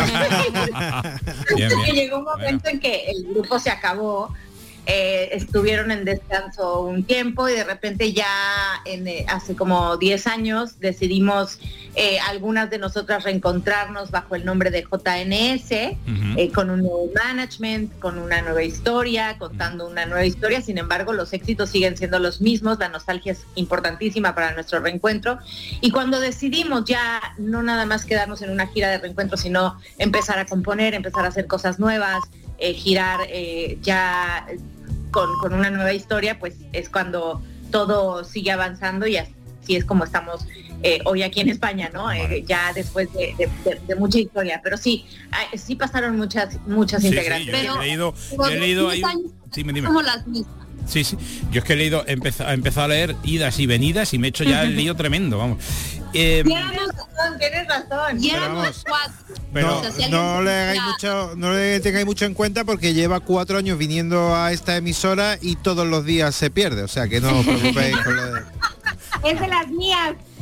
[SPEAKER 5] Bien.
[SPEAKER 11] Llegó un momento en que el grupo se acabó, estuvieron en descanso un tiempo y de repente ya hace como 10 años decidimos algunas de nosotras reencontrarnos bajo el nombre de JNS, con un nuevo management, con una nueva historia, contando una nueva historia. Sin embargo, los éxitos siguen siendo los mismos, la nostalgia es importantísima para nuestro reencuentro y cuando decidimos ya no nada más quedarnos en una gira de reencuentro, sino empezar a componer, empezar a hacer cosas nuevas, girar ya con una nueva historia, pues es cuando todo sigue avanzando y así es como estamos hoy aquí en España, ¿no? Ya después de mucha historia, pero sí pasaron muchas integrantes.
[SPEAKER 5] Yo he leído ahí. Sí, dime.
[SPEAKER 11] Como las mismas.
[SPEAKER 5] Sí, yo es que he empezado a leer idas y venidas y me he hecho ya el lío tremendo, vamos.
[SPEAKER 11] Tienes razón.
[SPEAKER 3] Pero no le tengáis mucho en cuenta porque lleva 4 años viniendo a esta emisora y todos los días se pierde, o sea que no os preocupéis con lo de...
[SPEAKER 11] Es de las mías.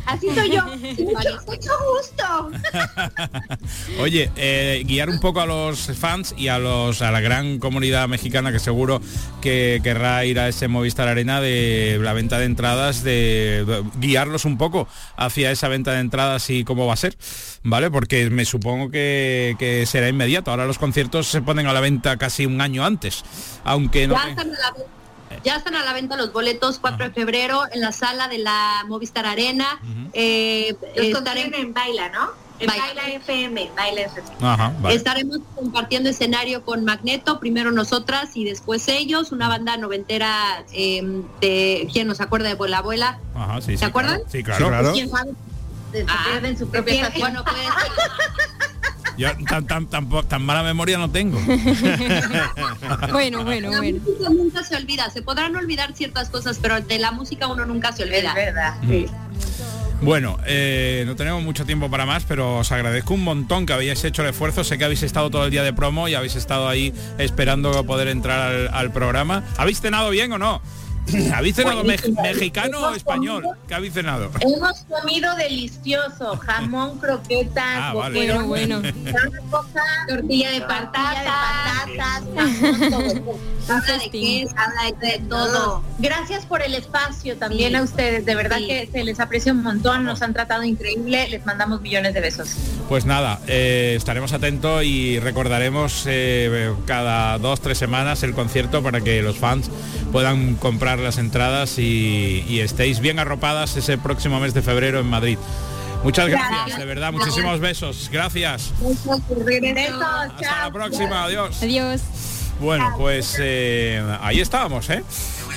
[SPEAKER 11] Así soy yo. Mucho gusto.
[SPEAKER 5] Oye, guiar un poco a los fans y a la gran comunidad mexicana que seguro que querrá ir a ese Movistar Arena de la venta de entradas, de guiarlos un poco hacia esa venta de entradas y cómo va a ser, ¿vale? Porque me supongo que será inmediato. Ahora los conciertos se ponen a la venta casi un año antes, aunque no...
[SPEAKER 12] Ya están a la venta los boletos 4 de febrero en la sala de la Movistar Arena.
[SPEAKER 11] Estaremos en Baila, ¿no? En Baila FM.
[SPEAKER 5] Ajá, vale.
[SPEAKER 12] Estaremos compartiendo escenario con Magneto, primero nosotras y después ellos, una banda noventera de ¿quién nos acuerda de Abuela Abuela?
[SPEAKER 5] Ajá, sí,
[SPEAKER 12] ¿Se acuerdan?
[SPEAKER 5] Sí, claro.
[SPEAKER 11] ¿Quién sabe? Se pierden su propia estación.
[SPEAKER 12] Bueno, pues
[SPEAKER 5] yo tan mala memoria no tengo.
[SPEAKER 4] Bueno.
[SPEAKER 12] La música nunca se olvida. Se podrán olvidar ciertas cosas, pero de la música uno nunca se olvida.
[SPEAKER 11] Es verdad, sí.
[SPEAKER 5] Bueno, no tenemos mucho tiempo para más, pero os agradezco un montón que habéis hecho el esfuerzo. Sé que habéis estado todo el día de promo y habéis estado ahí esperando poder entrar al programa. ¿Habéis cenado bien o no? ¿Habéis cenado mexicano o español? ¿Qué habéis cenado?
[SPEAKER 11] Hemos comido delicioso, jamón, croquetas,
[SPEAKER 4] bueno.
[SPEAKER 11] tortilla de patatas,
[SPEAKER 12] Habla de queso, habla de todo.
[SPEAKER 11] Gracias por el espacio también a ustedes, de verdad que se les aprecia un montón, nos han tratado increíble, les mandamos millones de besos.
[SPEAKER 5] Pues nada, estaremos atentos y recordaremos cada 2-3 semanas el concierto para que los fans puedan comprar las entradas y estéis bien arropadas ese próximo mes de febrero en Madrid. Muchas gracias, de verdad, muchísimos besos. Gracias. Hasta la próxima, adiós.
[SPEAKER 4] Adiós.
[SPEAKER 5] Bueno, pues ahí estábamos, En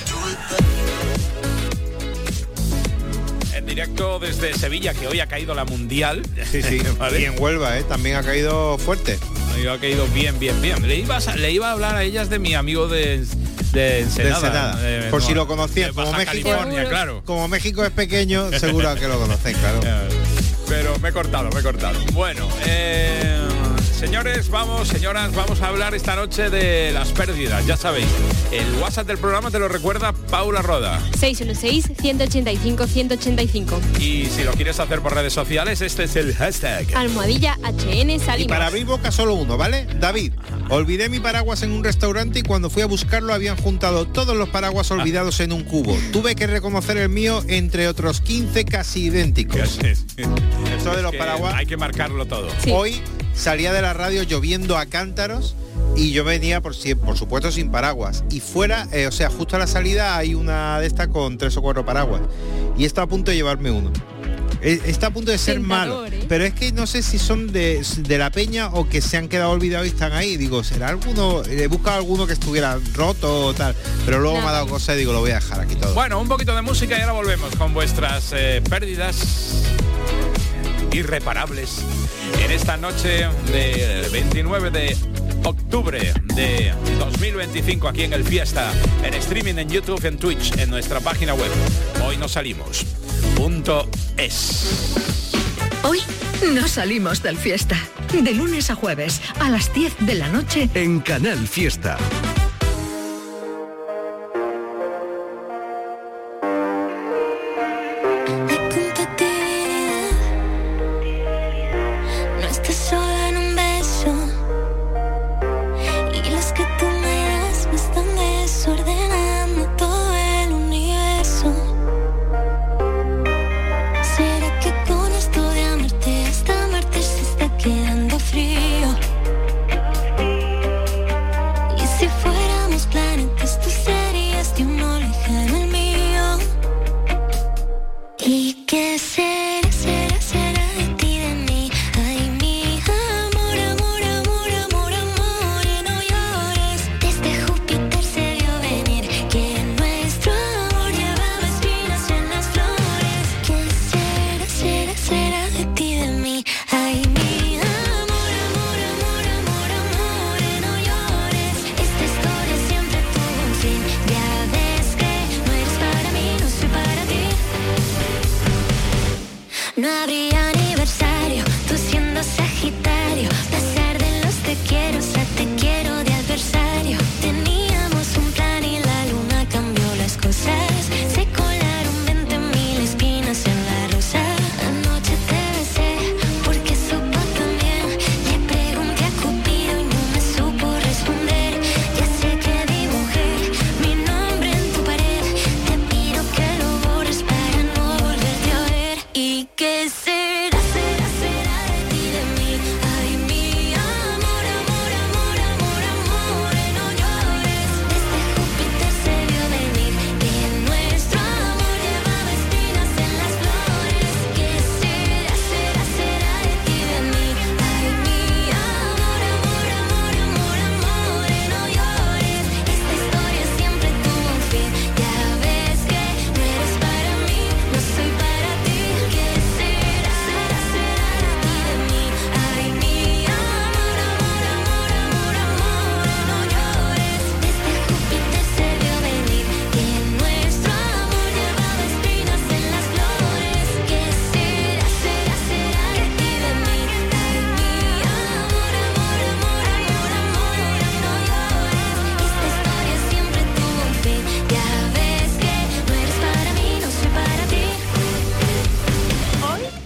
[SPEAKER 5] directo desde Sevilla, que hoy ha caído la Mundial.
[SPEAKER 3] Sí. ¿Vale? Y en Huelva, también ha caído fuerte.
[SPEAKER 5] Ha caído bien. Le iba a hablar a ellas de mi amigo de Ensenada.
[SPEAKER 3] Por si lo conocían, como México,
[SPEAKER 5] California, claro.
[SPEAKER 3] Como México es pequeño, seguro que lo conocéis, claro.
[SPEAKER 5] Pero me he cortado. Bueno, señores, señoras, vamos a hablar esta noche de las pérdidas. Ya sabéis, el WhatsApp del programa te lo recuerda Paula Roda.
[SPEAKER 4] 616-185-185.
[SPEAKER 5] Y si lo quieres hacer por redes sociales, este es el hashtag.
[SPEAKER 4] #HN Salimos.
[SPEAKER 3] Y para abrir boca solo uno, ¿vale? David, olvidé mi paraguas en un restaurante y cuando fui a buscarlo habían juntado todos los paraguas olvidados en un cubo. Tuve que reconocer el mío entre otros 15 casi idénticos. Esto de los paraguas
[SPEAKER 5] hay que marcarlo todo.
[SPEAKER 4] Sí.
[SPEAKER 3] Hoy salía de la radio lloviendo a cántaros y yo venía por supuesto sin paraguas y fuera, justo a la salida hay una de estas con 3 o 4 paraguas y está a punto de llevarme uno. Está a punto de ser malo, pero es que no sé si son de la peña o que se han quedado olvidados y están ahí. Digo, será alguno, he buscado alguno que estuviera roto o tal, pero luego me ha dado cosa y digo, lo voy a dejar aquí todo.
[SPEAKER 5] Bueno, un poquito de música y ahora volvemos con vuestras pérdidas irreparables en esta noche de 29 de octubre de 2025 aquí en el Fiesta, en streaming, en YouTube, en Twitch, en nuestra página web hoy no salimos.es.
[SPEAKER 1] Hoy no salimos del Fiesta, de lunes a jueves a las 10 de la noche
[SPEAKER 2] en Canal Fiesta.
[SPEAKER 6] Si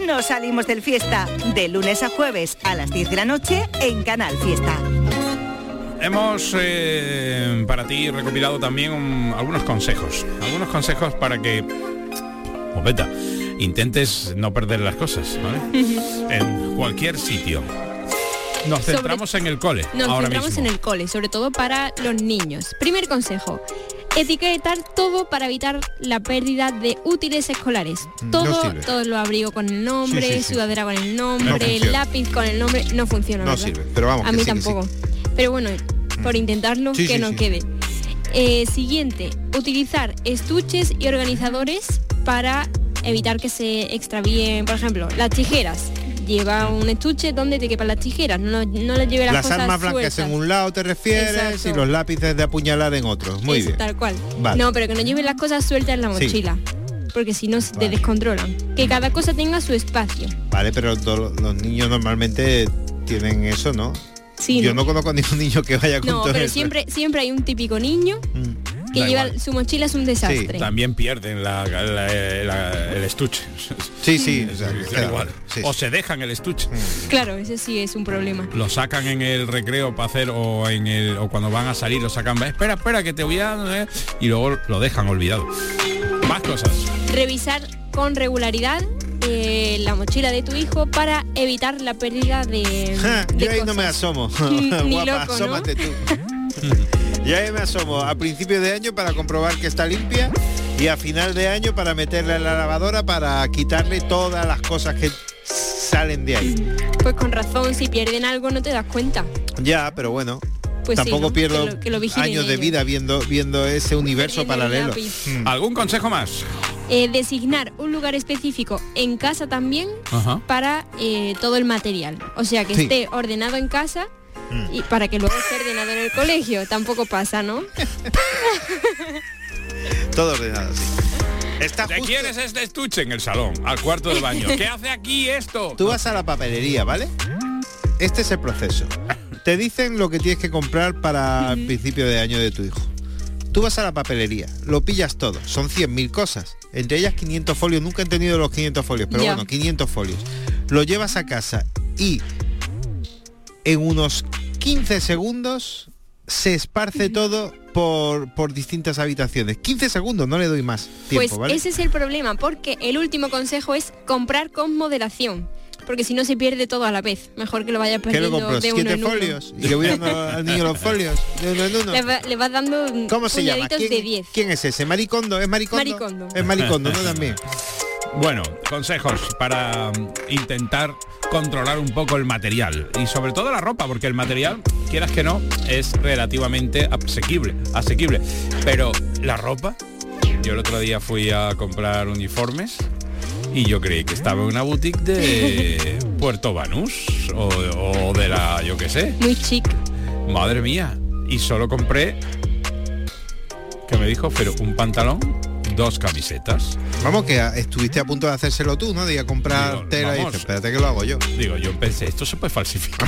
[SPEAKER 13] nos salimos del Fiesta. De lunes a jueves a las 10 de la noche en Canal Fiesta.
[SPEAKER 5] Hemos para ti recopilado también algunos consejos para que, Popeta, intentes no perder las cosas, ¿vale? En cualquier sitio. Nos centramos en el cole.
[SPEAKER 4] Nos centramos en el cole, sobre todo para los niños. Primer consejo: etiquetar todo para evitar la pérdida de útiles escolares. Todo lo abrigo con el nombre, sudadera con el nombre, lápiz con el nombre, no funciona.
[SPEAKER 3] No
[SPEAKER 4] ¿verdad?
[SPEAKER 3] sirve, pero vamos.
[SPEAKER 4] A mí tampoco. Pero bueno, por intentarlo, que no quede. Siguiente, utilizar estuches y organizadores para evitar que se extravíen. Por ejemplo, las tijeras. Lleva un estuche donde te quepan las tijeras, no le lleve las cosas
[SPEAKER 3] armas blancas
[SPEAKER 4] sueltas.
[SPEAKER 3] en un lado te refieres. Exacto. Y los lápices de apuñalar en otro. Muy bien.
[SPEAKER 4] Tal cual.
[SPEAKER 3] Vale.
[SPEAKER 4] No, pero que no lleven las cosas sueltas en la mochila. Porque si no te descontrolan. Que cada cosa tenga su espacio.
[SPEAKER 3] Vale, pero los niños normalmente tienen eso, ¿no?
[SPEAKER 4] Sí,
[SPEAKER 3] yo no conozco ningún niño que vaya con todo
[SPEAKER 4] pero
[SPEAKER 3] eso.
[SPEAKER 4] siempre hay un típico niño que lleva su mochila, es un desastre.
[SPEAKER 5] Sí, también pierden el estuche.
[SPEAKER 3] Sí,
[SPEAKER 5] o sea, igual. Sí. O se dejan el estuche.
[SPEAKER 4] Claro, ese sí es un problema.
[SPEAKER 5] Lo sacan en el recreo para hacer o cuando van a salir lo sacan. Espera que te voy a... y luego lo dejan olvidado. Más cosas.
[SPEAKER 4] Revisar con regularidad la mochila de tu hijo para evitar la pérdida de
[SPEAKER 3] yo ahí
[SPEAKER 4] cosas.
[SPEAKER 3] No me asomo.
[SPEAKER 4] Ni
[SPEAKER 3] Guapa,
[SPEAKER 4] loco,
[SPEAKER 3] asómate
[SPEAKER 4] ¿no?
[SPEAKER 3] tú. Ya me asomo a principio de año para comprobar que está limpia y a final de año para meterla en la lavadora para quitarle todas las cosas que salen de ahí.
[SPEAKER 4] Pues con razón, si pierden algo no te das cuenta.
[SPEAKER 3] Ya, pero bueno.
[SPEAKER 4] Pues
[SPEAKER 3] tampoco
[SPEAKER 4] sí, ¿no?
[SPEAKER 3] pierdo
[SPEAKER 4] que lo
[SPEAKER 3] años de vida viendo ese universo paralelo.
[SPEAKER 5] ¿Algún consejo más?
[SPEAKER 4] Designar un lugar específico en casa también para todo el material. O sea, que esté ordenado en casa y para que luego esté ordenado en el colegio. Tampoco pasa, ¿no?
[SPEAKER 3] Todo ordenado, sí.
[SPEAKER 5] ¿Te quieres este estuche en el salón, al cuarto del baño? ¿Qué hace aquí esto?
[SPEAKER 3] Tú vas a la papelería, ¿vale? Este es el proceso. Te dicen lo que tienes que comprar para el principio de año de tu hijo. Tú vas a la papelería, lo pillas todo. Son 100.000 cosas. Entre ellas 500 folios. Nunca he entendido los 500 folios, pero bueno, 500 folios. Lo llevas a casa y en unos 15 segundos se esparce todo por distintas habitaciones. 15 segundos, no le doy más tiempo,
[SPEAKER 4] pues
[SPEAKER 3] ¿vale?
[SPEAKER 4] Ese es el problema, porque el último consejo es comprar con moderación. Porque si no se pierde todo a la vez. Mejor que lo vayas perdiendo
[SPEAKER 3] ¿Qué lo compro?
[SPEAKER 4] de uno
[SPEAKER 3] 7
[SPEAKER 4] en uno.
[SPEAKER 3] folios. Y le voy dando al niño los folios de uno en uno.
[SPEAKER 4] Le vas dando
[SPEAKER 3] ¿Cómo se llama?
[SPEAKER 4] de 10.
[SPEAKER 3] ¿Quién es ese? ¿Maricondo? ¿Es Maricondo?
[SPEAKER 4] Maricondo.
[SPEAKER 3] Es Maricondo, ¿no? También.
[SPEAKER 5] Bueno, consejos para intentar controlar un poco el material. Y sobre todo la ropa, porque el material, quieras que no, es relativamente asequible. Pero la ropa, yo el otro día fui a comprar uniformes y yo creí que estaba en una boutique de Puerto Banús o de la, yo qué sé.
[SPEAKER 4] Muy chic.
[SPEAKER 5] Madre mía. Y solo compré, ¿qué me dijo? Pero un pantalón, 2 camisetas.
[SPEAKER 3] Vamos, que estuviste a punto de hacérselo tú, ¿no? De ir a comprar tela y dices, espérate que lo hago yo.
[SPEAKER 5] Digo, yo pensé, esto se puede falsificar.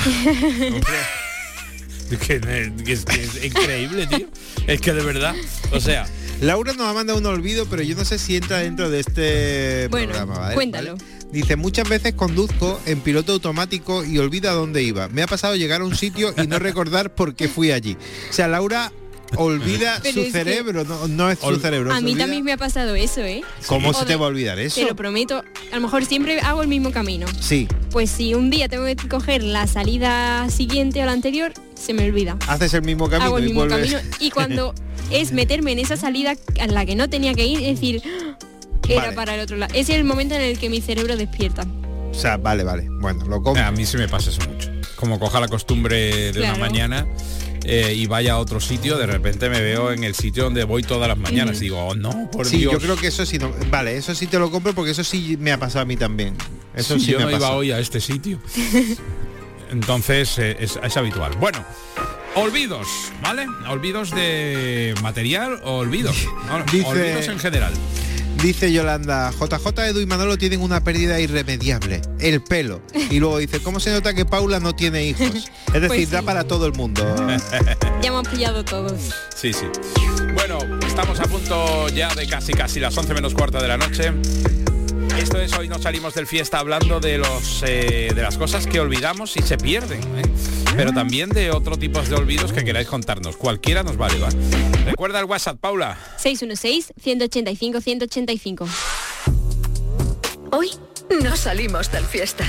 [SPEAKER 5] es increíble, tío. Es que de verdad, o sea...
[SPEAKER 3] Laura nos ha mandado un olvido, pero yo no sé si entra dentro de este programa, ¿vale?
[SPEAKER 4] Cuéntalo.
[SPEAKER 3] ¿Vale? Dice, muchas veces conduzco en piloto automático y olvido a dónde iba. Me ha pasado llegar a un sitio y no recordar por qué fui allí. O sea, Laura olvida su cerebro, no es su cerebro.
[SPEAKER 4] A mí también me ha pasado eso, ¿eh?
[SPEAKER 3] ¿Cómo se te va a olvidar eso?
[SPEAKER 4] Te lo prometo. A lo mejor siempre hago el mismo camino.
[SPEAKER 3] Sí.
[SPEAKER 4] Pues si un día tengo que coger la salida siguiente o la anterior, se me olvida.
[SPEAKER 3] Haces el mismo camino.
[SPEAKER 4] Hago el mismo
[SPEAKER 3] vuelves.
[SPEAKER 4] camino y cuando es meterme en esa salida a la que no tenía que ir, es decir, era para el otro lado. Ese es el momento en el que mi cerebro despierta.
[SPEAKER 3] O sea, vale. Bueno, lo compro.
[SPEAKER 5] A mí sí me pasa eso mucho. Como coja la costumbre de una mañana y vaya a otro sitio, de repente me veo en el sitio donde voy todas las mañanas y digo, oh, no, por
[SPEAKER 3] sí,
[SPEAKER 5] Dios.
[SPEAKER 3] Yo creo que eso sí, vale, eso sí te lo compro porque eso sí me ha pasado a mí también. Eso sí
[SPEAKER 5] yo
[SPEAKER 3] me
[SPEAKER 5] no
[SPEAKER 3] ha pasado.
[SPEAKER 5] iba hoy a este sitio. Entonces es habitual. Bueno, olvidos, ¿vale? Olvidos de material o olvidos. Olvidos en general.
[SPEAKER 3] Dice Yolanda, JJ, Edu y Manolo tienen una pérdida irremediable, el pelo. Y luego dice, ¿cómo se nota que Paula no tiene hijos? Es decir,
[SPEAKER 4] Pues
[SPEAKER 3] da
[SPEAKER 4] sí.
[SPEAKER 3] para todo el mundo.
[SPEAKER 4] Ya hemos pillado todos.
[SPEAKER 5] Sí. Bueno, estamos a punto ya de casi las 11 menos cuarta de la noche. Esto es Hoy no salimos del fiesta, hablando de las cosas que olvidamos y se pierden, pero también de otro tipo de olvidos que queráis contarnos. Cualquiera nos vale, ¿va? Recuerda el WhatsApp, Paula.
[SPEAKER 4] 616-185-185.
[SPEAKER 1] Hoy no salimos del fiesta.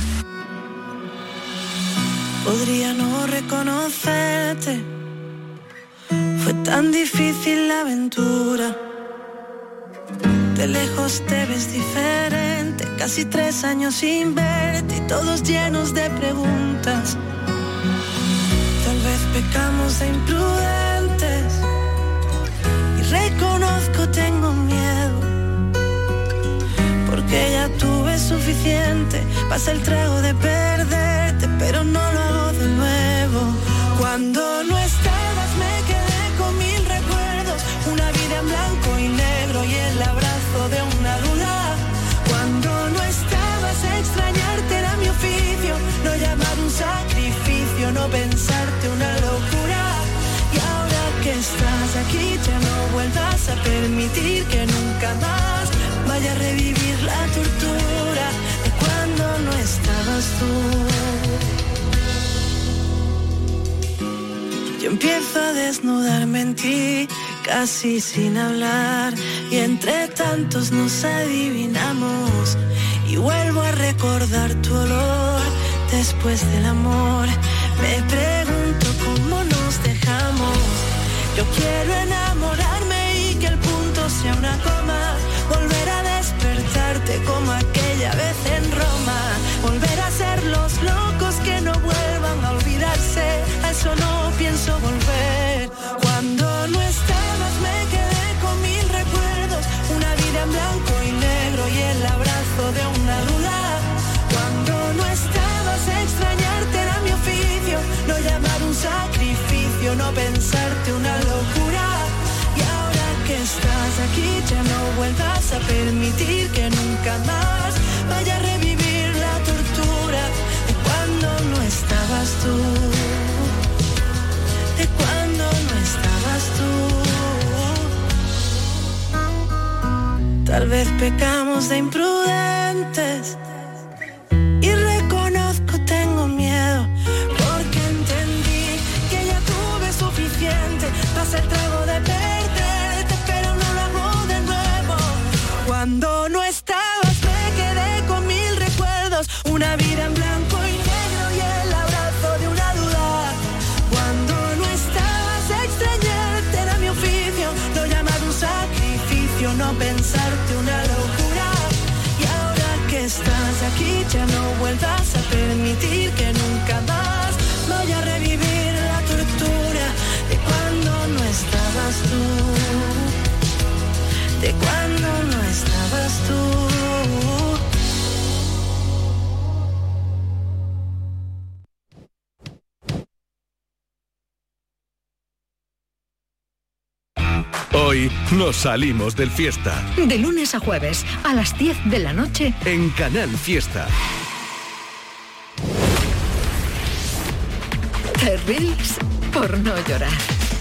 [SPEAKER 10] Podría no reconocerte, fue tan difícil la aventura. De lejos te ves diferente, casi 3 años sin verte y todos llenos de preguntas. Tal vez pecamos de imprudentes y reconozco tengo miedo, porque ya tuve suficiente, pasa el trago de perderte, pero no lo hago de nuevo. Cuando no estabas me quedé con 1000 recuerdos, una vida en blanco y negro y el abrazo de una duda. Cuando no estabas, extrañarte era mi oficio, no llamar un sacrificio, no pensarte una locura. Y ahora que estás aquí ya no vuelvas a permitir que nunca más vaya a revivir la tortura de cuando no estabas tú. Yo empiezo a desnudarme en ti, casi sin hablar, y entre tantos nos adivinamos, y vuelvo a recordar tu olor después del amor. Me pregunto cómo nos dejamos. Yo quiero enamorarme y que el punto sea una coma, volver a despertarte como aquella vez en Roma, volver a ser los locos que no vuelvan a olvidarse, a eso no pienso volver. Cuando no estabas me quedé con 1000 recuerdos, una vida en blanco y negro y el abrazo de una duda. Cuando no estabas, extrañarte era mi oficio, no llamar un sacrificio, no pensarte una locura. Y ahora que estás aquí ya no vuelvas a permitir que nunca más vaya a revivir la tortura de cuando no estabas tú, de cuando no estabas tú. Tal vez pecamos de imprudentes y reconozco tengo miedo, porque entendí que ya tuve suficiente, pasé el trago de perderte, pero no lo hago de nuevo. Cuando no estabas me quedé con 1000 recuerdos, una vida en blanco y negro y el abrazo de una duda. Cuando no estabas, extrañarte era mi oficio, no llamar un sacrificio, no pensarte una locura. Y ahora que estás aquí ya no vuelvas a permitir que nunca más vaya a revivir la tortura de cuando no estabas tú, de cuando no estabas tú.
[SPEAKER 2] Hoy nos salimos del fiesta.
[SPEAKER 1] De lunes a jueves, a las 10 de la noche,
[SPEAKER 2] en Canal Fiesta.
[SPEAKER 1] te ríes por no llorar.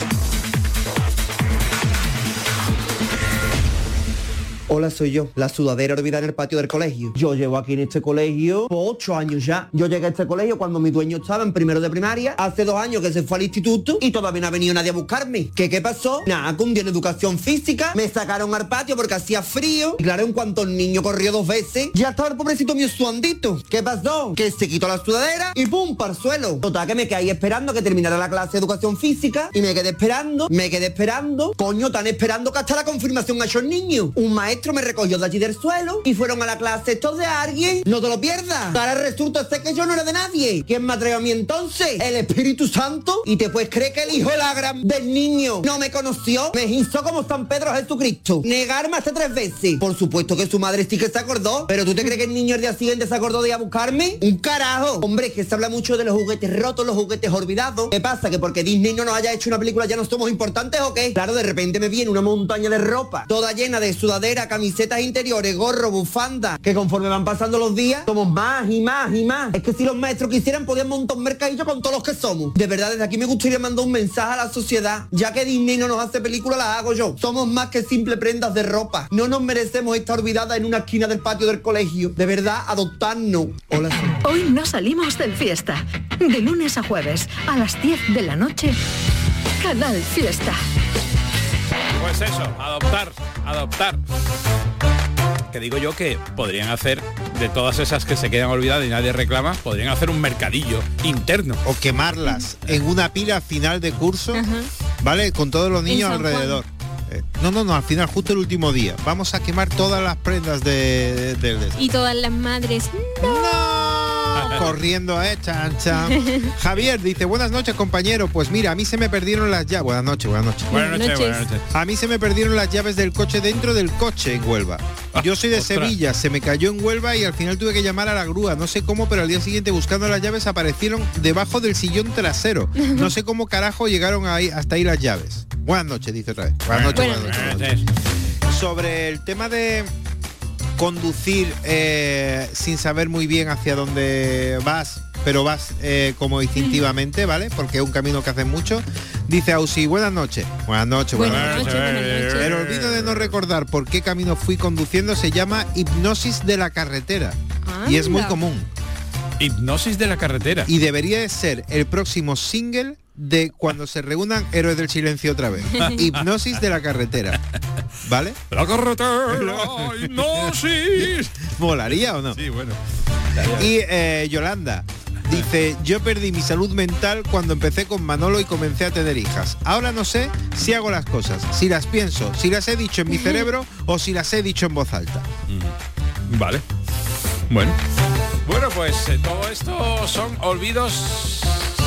[SPEAKER 14] Hola, soy yo, la sudadera olvidada en el patio del colegio. Yo llevo aquí en este colegio por 8 años ya. Yo llegué a este colegio cuando mi dueño estaba en primero de primaria, hace 2 años que se fue al instituto y todavía no ha venido nadie a buscarme. ¿Qué pasó? Nada, que un día en educación física me sacaron al patio porque hacía frío. Y claro, en cuanto el niño corrió 2 veces, ya estaba el pobrecito mío sudandito. ¿Qué pasó? Que se quitó la sudadera y ¡pum! Para el suelo. Total, que me quedé esperando que terminara la clase de educación física y me quedé esperando. Coño, están esperando que hasta la confirmación a esos niños. Un maestro me recogió de allí del suelo y fueron a la clase estos de alguien. No te lo pierdas. Ahora resulta ser que yo no era de nadie. ¿Quién me atrevió a mí entonces? El Espíritu Santo. Y te puedes creer que el hijo de la gran del niño no me conoció. Me hizo como San Pedro Jesucristo, negarme hasta 3 veces. Por supuesto que su madre sí que se acordó. Pero ¿tú te crees que el niño el día siguiente se acordó de ir a buscarme? Un carajo. Hombre, es que se habla mucho de los juguetes rotos, los juguetes olvidados. ¿Qué pasa? ¿Que porque Disney no nos haya hecho una película ya no somos importantes o qué? Claro, de repente me viene una montaña de ropa toda llena de sudadera camisetas interiores, gorro, bufanda, que conforme van pasando los días, somos más y más y más. Es que si los maestros quisieran, podían montar un mercadillo con todos los que somos. De verdad, desde aquí me gustaría mandar un mensaje a la sociedad. Ya que Disney no nos hace películas, las hago yo. Somos más que simples prendas de ropa. No nos merecemos estar olvidadas en una esquina del patio del colegio. De verdad, adoptarnos. Hola.
[SPEAKER 1] Hoy no salimos del fiesta. De lunes a jueves, a las 10 de la noche, Canal Fiesta.
[SPEAKER 5] Pues eso, adoptar. Que digo yo que podrían hacer, de todas esas que se quedan olvidadas y nadie reclama, podrían hacer un mercadillo interno.
[SPEAKER 3] O quemarlas en una pila al final de curso, ¿vale? Con todos los niños alrededor. No, al final, justo el último día. Vamos a quemar todas las prendas de
[SPEAKER 4] y todas las madres.
[SPEAKER 3] Corriendo, chan. Javier dice, buenas noches, compañero. Pues mira, a mí se me perdieron las llaves. Buenas noches.
[SPEAKER 5] Buenas noches.
[SPEAKER 3] A mí se me perdieron las llaves del coche dentro del coche en Huelva. Yo soy de Sevilla, se me cayó en Huelva y al final tuve que llamar a la grúa. No sé cómo, pero al día siguiente buscando las llaves aparecieron debajo del sillón trasero. No sé cómo carajo llegaron ahí hasta ahí las llaves. Buenas noches, dice otra vez. Buenas noches. Sobre el tema de conducir sin saber muy bien hacia dónde vas, pero vas como instintivamente, ¿vale? Porque es un camino que hacen mucho. Dice Ausi, buenas noches. Buenas noches. El olvido de no recordar por qué camino fui conduciendo se llama hipnosis de la carretera. Y es muy común.
[SPEAKER 5] Hipnosis de la carretera.
[SPEAKER 3] Y debería de ser el próximo single de cuando se reúnan Héroes del Silencio otra vez. Hipnosis de la carretera. ¿Vale?
[SPEAKER 5] La carretera, hipnosis.
[SPEAKER 3] ¿Molaría o no?
[SPEAKER 5] Sí, bueno.
[SPEAKER 3] Y Yolanda dice, yo perdí mi salud mental cuando empecé con Manolo y comencé a tener hijas. Ahora no sé si hago las cosas, si las pienso, si las he dicho en mi cerebro o si las he dicho en voz alta.
[SPEAKER 5] Vale. Bueno, pues todo esto son olvidos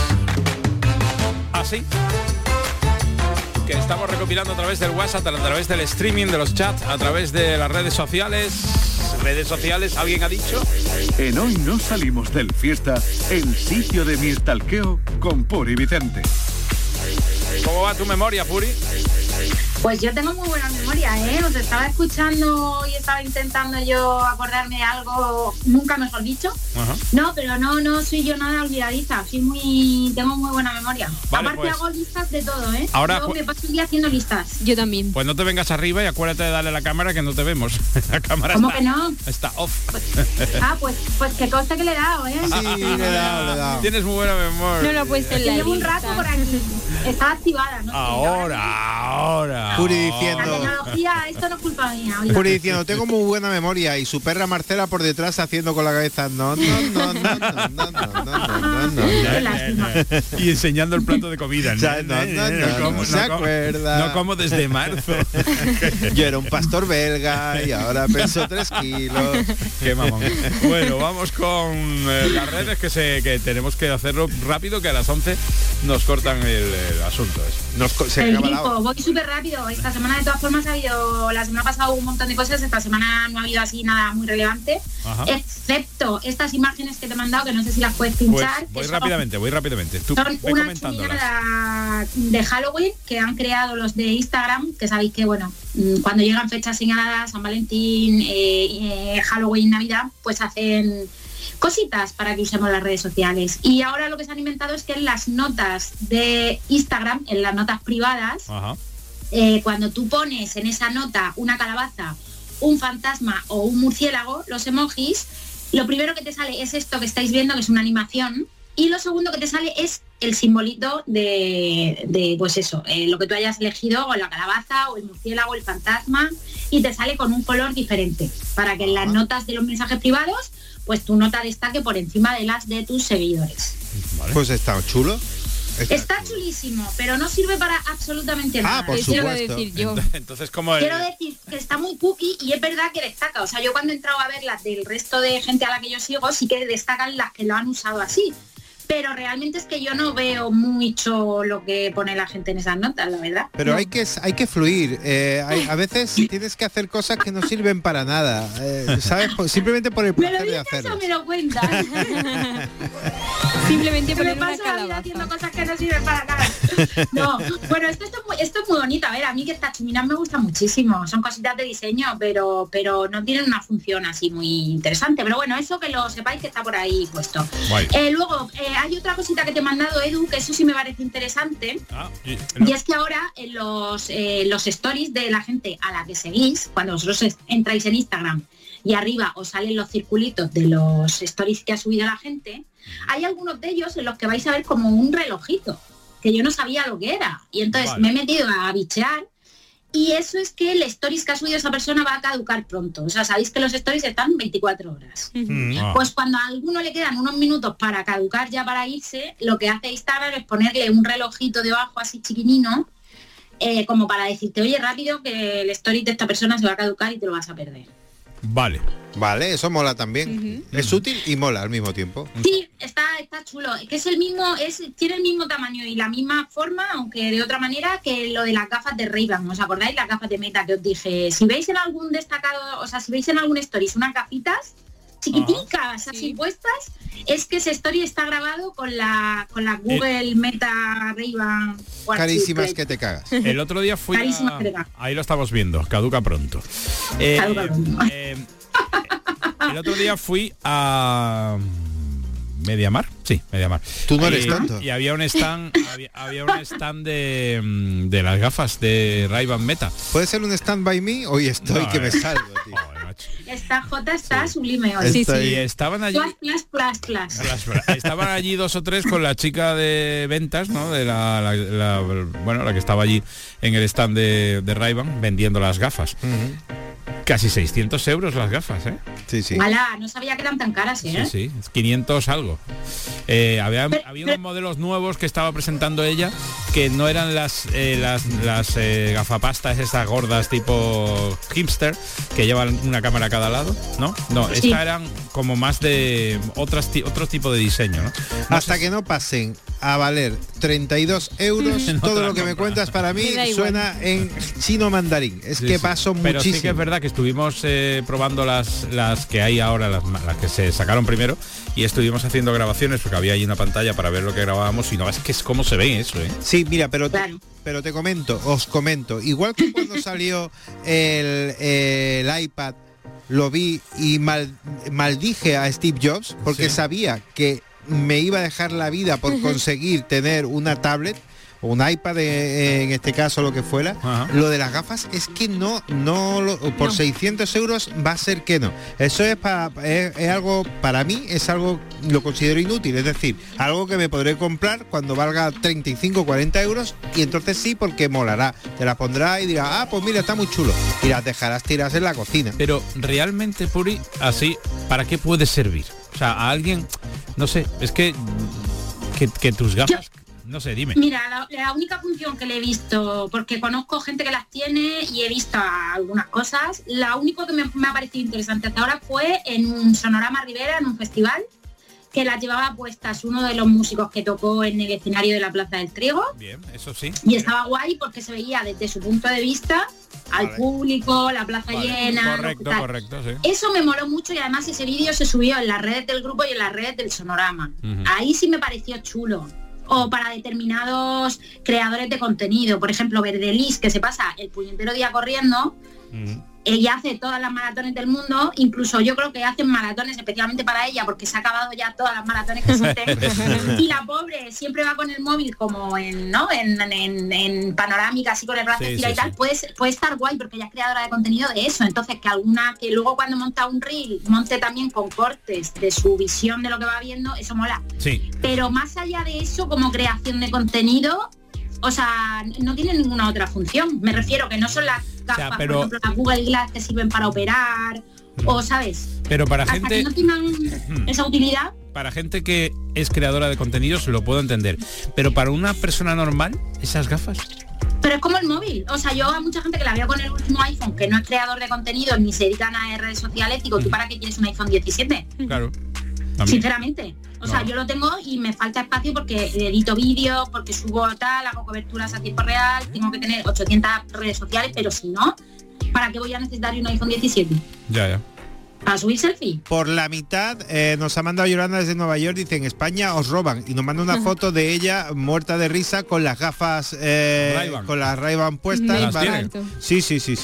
[SPEAKER 5] así que estamos recopilando a través del WhatsApp, a través del streaming, de los chats, a través de las redes sociales, alguien ha dicho.
[SPEAKER 15] En Hoy no salimos del fiesta, el sitio de mi stalkeo con Puri Vicente.
[SPEAKER 5] ¿Cómo va tu memoria, Puri?
[SPEAKER 16] Pues yo tengo muy buena memoria, Os estaba escuchando y estaba intentando yo acordarme de algo, nunca mejor dicho. Ajá. No, pero no soy yo nada olvidadiza, tengo muy buena memoria.
[SPEAKER 5] Vale,
[SPEAKER 16] aparte
[SPEAKER 5] pues,
[SPEAKER 16] hago listas de todo,
[SPEAKER 5] Ahora
[SPEAKER 16] yo me paso el día haciendo listas.
[SPEAKER 4] Yo también.
[SPEAKER 5] Pues no te vengas arriba y acuérdate de darle a la cámara que no te vemos. La cámara
[SPEAKER 16] ¿Cómo que no?
[SPEAKER 5] Está off.
[SPEAKER 16] Pues que consta que le he dado,
[SPEAKER 3] Sí, le he dado.
[SPEAKER 5] Tienes muy buena memoria.
[SPEAKER 4] No lo he puesto en la
[SPEAKER 16] llevo
[SPEAKER 4] lista.
[SPEAKER 16] un rato por aquí. Está activada, ¿no?
[SPEAKER 5] Ahora.
[SPEAKER 3] Puri diciendo,
[SPEAKER 16] la tecnología, esto no es culpa mía. Oiga.
[SPEAKER 3] Puri diciendo, tengo muy buena memoria y su perra Marcela por detrás haciendo con la cabeza no.
[SPEAKER 5] Y enseñando el plato de comida.
[SPEAKER 3] No se acuerda.
[SPEAKER 5] No como desde marzo.
[SPEAKER 3] Yo era un pastor belga y ahora peso 3 kilos.
[SPEAKER 5] Qué mamón. Bueno, vamos con las redes que tenemos que hacerlo rápido, que a las 11 nos cortan el asunto.
[SPEAKER 16] El grifo, voy súper rápido. Esta semana de todas formas ha habido, la semana pasada hubo un montón de cosas, esta semana no ha habido así nada muy relevante. Ajá. Excepto estas imágenes que te he mandado, que no sé si las puedes pinchar.
[SPEAKER 5] Pues voy rápidamente. Tú
[SPEAKER 16] son una chulada de Halloween que han creado los de Instagram, que sabéis que cuando llegan fechas señaladas, San Valentín, Halloween, Navidad, pues hacen cositas para que usemos las redes sociales. Y ahora lo que se han inventado es que en las notas de Instagram, en las notas privadas, cuando tú pones en esa nota una calabaza, un fantasma o un murciélago, los emojis, lo primero que te sale es esto que estáis viendo, que es una animación, y lo segundo que te sale es el simbolito de pues eso, lo que tú hayas elegido, o la calabaza, o el murciélago, el fantasma, y te sale con un color diferente, para que en las notas de los mensajes privados, pues tu nota destaque por encima de las de tus seguidores.
[SPEAKER 3] Vale. Pues está chulo.
[SPEAKER 16] Está chulísimo, pero no sirve para absolutamente nada.
[SPEAKER 3] Por supuesto.
[SPEAKER 16] Quiero decir yo.
[SPEAKER 5] Entonces, como
[SPEAKER 16] quiero decir que está muy cookie y es verdad que destaca. O sea, yo cuando he entrado a ver las del resto de gente a la que yo sigo, sí que destacan las que lo han usado así. pero realmente es que yo no veo mucho lo que pone la gente en esas notas, la verdad.
[SPEAKER 3] Pero
[SPEAKER 16] No.
[SPEAKER 3] hay que fluir. A veces tienes que hacer cosas que no sirven para nada, ¿sabes? Simplemente por el
[SPEAKER 16] ¿Me lo
[SPEAKER 3] placer de
[SPEAKER 16] dices
[SPEAKER 3] hacerlo.
[SPEAKER 16] o me lo cuentas?
[SPEAKER 4] Simplemente
[SPEAKER 16] me
[SPEAKER 4] poner una
[SPEAKER 16] paso la vida
[SPEAKER 4] calabaza.
[SPEAKER 16] haciendo cosas que no sirven para nada. No, bueno, esto es muy bonito. A ver, a mí que estas chuminas me gustan muchísimo. Son cositas de diseño, pero no tienen una función así muy interesante. Pero bueno, eso que lo sepáis que está por ahí puesto. Luego, hay otra cosita que te he mandado, Edu, que eso sí me parece interesante. Y es que ahora en los stories de la gente a la que seguís, cuando vosotros entráis en Instagram y arriba os salen los circulitos de los stories que ha subido la gente, hay algunos de ellos en los que vais a ver como un relojito, que yo no sabía lo que era. Y entonces me he metido a bichear, y eso es que el stories que ha subido esa persona va a caducar pronto. O sea, sabéis que los stories están 24 horas. Pues cuando a alguno le quedan unos minutos para caducar ya para irse, lo que hace Instagram es ponerle un relojito debajo así chiquinino, como para decirte, oye, rápido, que el story de esta persona se va a caducar y te lo vas a perder.
[SPEAKER 3] Vale, eso mola también. Es útil y mola al mismo tiempo.
[SPEAKER 16] Sí, está chulo. Que es el mismo, tiene el mismo tamaño y la misma forma, aunque de otra manera, que lo de las gafas de Ray-Ban. ¿Os acordáis? Las gafas de Meta que os dije. Si veis en algún destacado, o sea, si veis en algún stories unas gafitas chiquiticas, así puestas, es que ese story está grabado con la Google Meta Ray-Ban.
[SPEAKER 3] Carísimas que te cagas.
[SPEAKER 5] El otro día fui ahí lo estamos viendo, caduca pronto.
[SPEAKER 16] Caduca pronto.
[SPEAKER 5] El otro día fui a Mediamar, Mediamar.
[SPEAKER 3] Tú no eres tonto.
[SPEAKER 5] Y había un stand, había un stand de las gafas de Ray-Ban Meta.
[SPEAKER 3] ¿Puede ser un stand by me? Hoy estoy que me salgo, tío.
[SPEAKER 16] Esta J está sublime hoy.
[SPEAKER 5] Y estaban allí. Estaban allí 2 o 3 con la chica de ventas, ¿no? De la que estaba allí en el stand de Ray-Ban vendiendo las gafas. Casi 600 euros las gafas, ¿eh?
[SPEAKER 3] Sí.
[SPEAKER 16] Ojalá, no sabía que eran tan caras, ¿eh?
[SPEAKER 5] Sí, 500 algo. Había unos modelos nuevos que estaba presentando ella que no eran las gafapastas esas gordas tipo hipster que llevan una cámara a cada lado, ¿no? No, estas eran como más de otro tipo de diseño, ¿no?
[SPEAKER 3] Hasta que no pasen a valer 32 euros, todo lo que me cuentas para mí suena en chino mandarín. Es que paso muchísimo.
[SPEAKER 5] Pero sí que es verdad que estuvimos probando las que hay ahora, las que se sacaron primero, y estuvimos haciendo grabaciones porque había ahí una pantalla para ver lo que grabábamos, y no, es que es como se ve eso, ¿eh?
[SPEAKER 3] Sí, mira, pero os comento, igual que cuando salió el iPad, lo vi y maldije a Steve Jobs porque sabía que me iba a dejar la vida por conseguir tener una tablet o un iPad en este caso, lo que fuera. Lo de las gafas es que por 600 euros va a ser que no. Eso es algo, para mí es algo, lo considero inútil, es decir, algo que me podré comprar cuando valga 35 40 euros, y entonces sí, porque molará, te la pondrá y dirá, pues mira, está muy chulo, y las dejarás tiradas en la cocina.
[SPEAKER 5] Pero realmente, Puri, así, ¿para qué puede servir? O sea, a alguien, no sé, es que tus gafas... No sé, dime.
[SPEAKER 16] Mira, la única función que le he visto, porque conozco gente que las tiene y he visto algunas cosas, la única que me ha parecido interesante hasta ahora fue en un Sonorama Rivera, en un festival, que las llevaba puestas uno de los músicos que tocó en el escenario de la Plaza del Trigo.
[SPEAKER 5] Bien, eso sí.
[SPEAKER 16] Y estaba guay porque se veía desde su punto de vista al público, la plaza llena.
[SPEAKER 5] Correcto, sí.
[SPEAKER 16] Eso me moló mucho, y además ese vídeo se subió en las redes del grupo y en las redes del Sonorama. Ahí sí me pareció chulo. O para determinados creadores de contenido, por ejemplo Verdelis, que se pasa el puñetero día corriendo, ella hace todas las maratones del mundo, incluso yo creo que hacen maratones especialmente para ella, porque se ha acabado ya todas las maratones que existen. Y la pobre siempre va con el móvil como en panorámica, así con el brazo y tal. Puede estar guay porque ella es creadora de contenido de eso. Entonces que luego cuando monta un reel monte también con cortes de su visión de lo que va viendo, eso mola.
[SPEAKER 5] Sí.
[SPEAKER 16] Pero más allá de eso, como creación de contenido, o sea, no tiene ninguna otra función. Me refiero que no son las gafas, por ejemplo, las Google Glass que sirven para operar, o ¿sabes?
[SPEAKER 5] Pero para
[SPEAKER 16] hasta
[SPEAKER 5] gente
[SPEAKER 16] que no tengan esa utilidad.
[SPEAKER 5] Para gente que es creadora de contenidos lo puedo entender. Pero para una persona normal, esas gafas.
[SPEAKER 16] Pero es como el móvil. O sea, yo a mucha gente que la veo con el último iPhone, que no es creador de contenidos ni se dedican a redes sociales, digo, ¿tú para qué quieres un iPhone 17?
[SPEAKER 5] Claro.
[SPEAKER 16] sinceramente. O sea, yo lo tengo y me falta espacio porque edito vídeos, porque subo tal, hago coberturas a tiempo real, tengo que tener 800 redes sociales, pero si no, ¿para qué voy a necesitar un iPhone 17?
[SPEAKER 5] Ya.
[SPEAKER 16] ¿Para subir selfie?
[SPEAKER 3] Por la mitad nos ha mandado Yolanda desde Nueva York, dice, en España os roban, y nos manda una foto de ella muerta de risa con las gafas, con las Ray-Ban puestas. ¿Vale? Sí.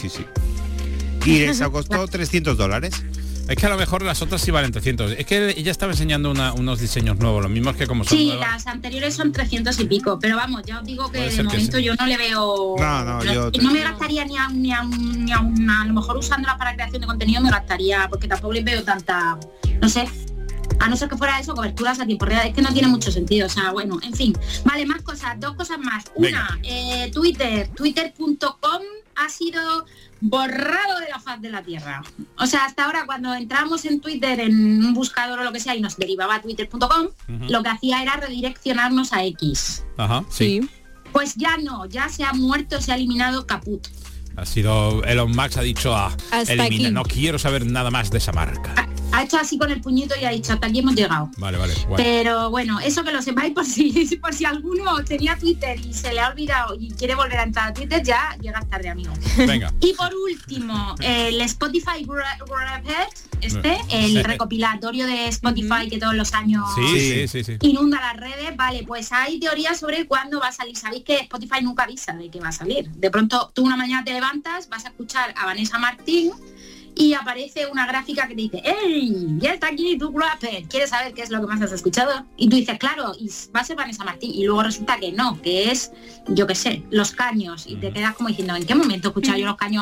[SPEAKER 3] Y les ha costado $300.
[SPEAKER 5] Es que a lo mejor las otras sí valen 300. Es que ella estaba enseñando unos diseños nuevos, los mismos que como son nuevas.
[SPEAKER 16] Las anteriores son 300 y pico, pero vamos, ya os digo que de momento yo no le veo... No me gastaría ni a lo mejor usándolas para creación de contenido me gastaría, porque tampoco les veo tanta... No sé, a no ser que fuera eso, coberturas a tiempo real, es que no tiene mucho sentido, o sea, bueno, en fin. Vale, más cosas, 2 cosas más. Venga. Una, twitter.com ha sido borrado de la faz de la tierra. O sea, hasta ahora cuando entramos en Twitter en un buscador o lo que sea y nos derivaba a twitter.com, lo que hacía era redireccionarnos a X.
[SPEAKER 5] Ajá, sí.
[SPEAKER 16] Pues ya no, ya se ha muerto, se ha eliminado caput.
[SPEAKER 5] Ha sido Elon Musk ha dicho elimina, no quiero saber nada más de esa marca.
[SPEAKER 16] Ha hecho así con el puñito y ha dicho hasta aquí hemos llegado.
[SPEAKER 5] Vale.
[SPEAKER 16] Pero bueno, eso que lo sepáis por si alguno tenía Twitter y se le ha olvidado y quiere volver a entrar a Twitter, ya llegas tarde, amigo.
[SPEAKER 5] Venga.
[SPEAKER 16] Y por último, el Spotify Wrapped, el recopilatorio de Spotify que todos los años inunda las redes, vale, pues hay teorías sobre cuándo va a salir. Sabéis que Spotify nunca avisa de que va a salir. De pronto tú una mañana te levantas, vas a escuchar a Vanessa Martín y aparece una gráfica que te dice, ¡hey! Ya está aquí tu Wrapped. ¿Quieres saber qué es lo que más has escuchado? Y tú dices, claro, y va a ser Vanessa Martín. Y luego resulta que no, que es, yo qué sé, Los Caños. Y te quedas como diciendo, ¿en qué momento he escuchado yo Los Caños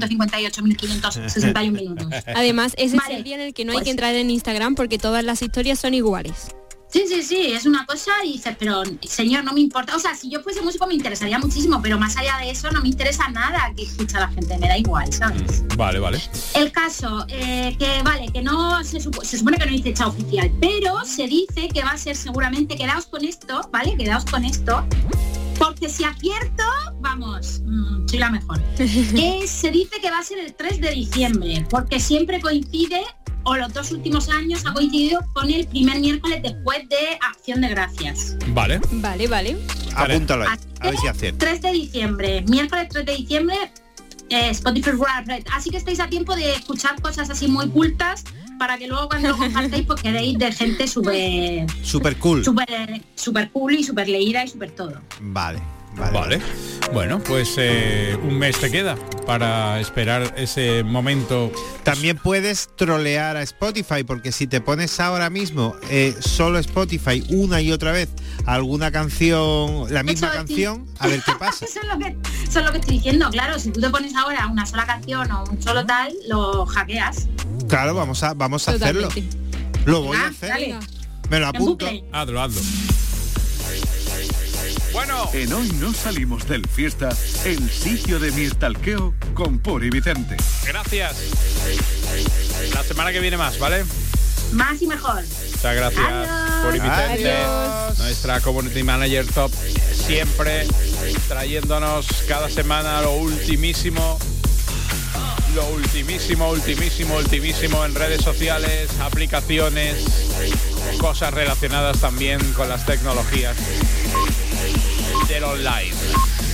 [SPEAKER 16] 858.561 minutos?
[SPEAKER 4] Además, ese es el día en el que no hay que entrar en Instagram porque todas las historias son iguales.
[SPEAKER 16] Sí, es una cosa y dices, pero señor, no me importa. O sea, si yo fuese músico me interesaría muchísimo, pero más allá de eso no me interesa nada que escucha la gente, me da igual, ¿sabes?
[SPEAKER 5] Vale.
[SPEAKER 16] El caso, que no se supone que no hay fecha oficial, pero se dice que va a ser seguramente, quedaos con esto, porque si acierto, vamos, soy la mejor. Se dice que va a ser el 3 de diciembre, porque siempre coincide, o los 2 últimos años ha coincidido con el primer miércoles después de Acción de Gracias.
[SPEAKER 5] Vale.
[SPEAKER 3] Apúntalo ahí, a ver si acierto.
[SPEAKER 16] 3 de diciembre, miércoles 3 de diciembre, Spotify Wrapped. Así que estáis a tiempo de escuchar cosas así muy cultas para que luego cuando lo compartáis pues quedéis de gente súper
[SPEAKER 3] cool.
[SPEAKER 16] Súper cool y súper leída y súper todo.
[SPEAKER 3] Vale.
[SPEAKER 5] Bueno, pues un mes te queda para esperar ese momento.
[SPEAKER 3] También puedes trolear a Spotify, porque si te pones ahora mismo solo Spotify una y otra vez alguna canción, la misma canción, a ver qué pasa.
[SPEAKER 16] Eso es lo que estoy diciendo, claro, si tú te pones ahora una sola canción o un solo tal, lo hackeas.
[SPEAKER 3] Claro, vamos a hacerlo. Lo voy a hacer.
[SPEAKER 16] Dale.
[SPEAKER 3] Me lo apunto.
[SPEAKER 5] Hazlo. Bueno,
[SPEAKER 15] en Hoy no salimos del fiesta, el sitio de mi stalkeo con Puri Vicente.
[SPEAKER 5] Gracias. La semana que viene más, ¿vale?
[SPEAKER 16] Más y mejor.
[SPEAKER 5] Muchas gracias, Puri Vicente, nuestra community manager top, siempre trayéndonos cada semana lo ultimísimo en redes sociales, aplicaciones, cosas relacionadas también con las tecnologías del online.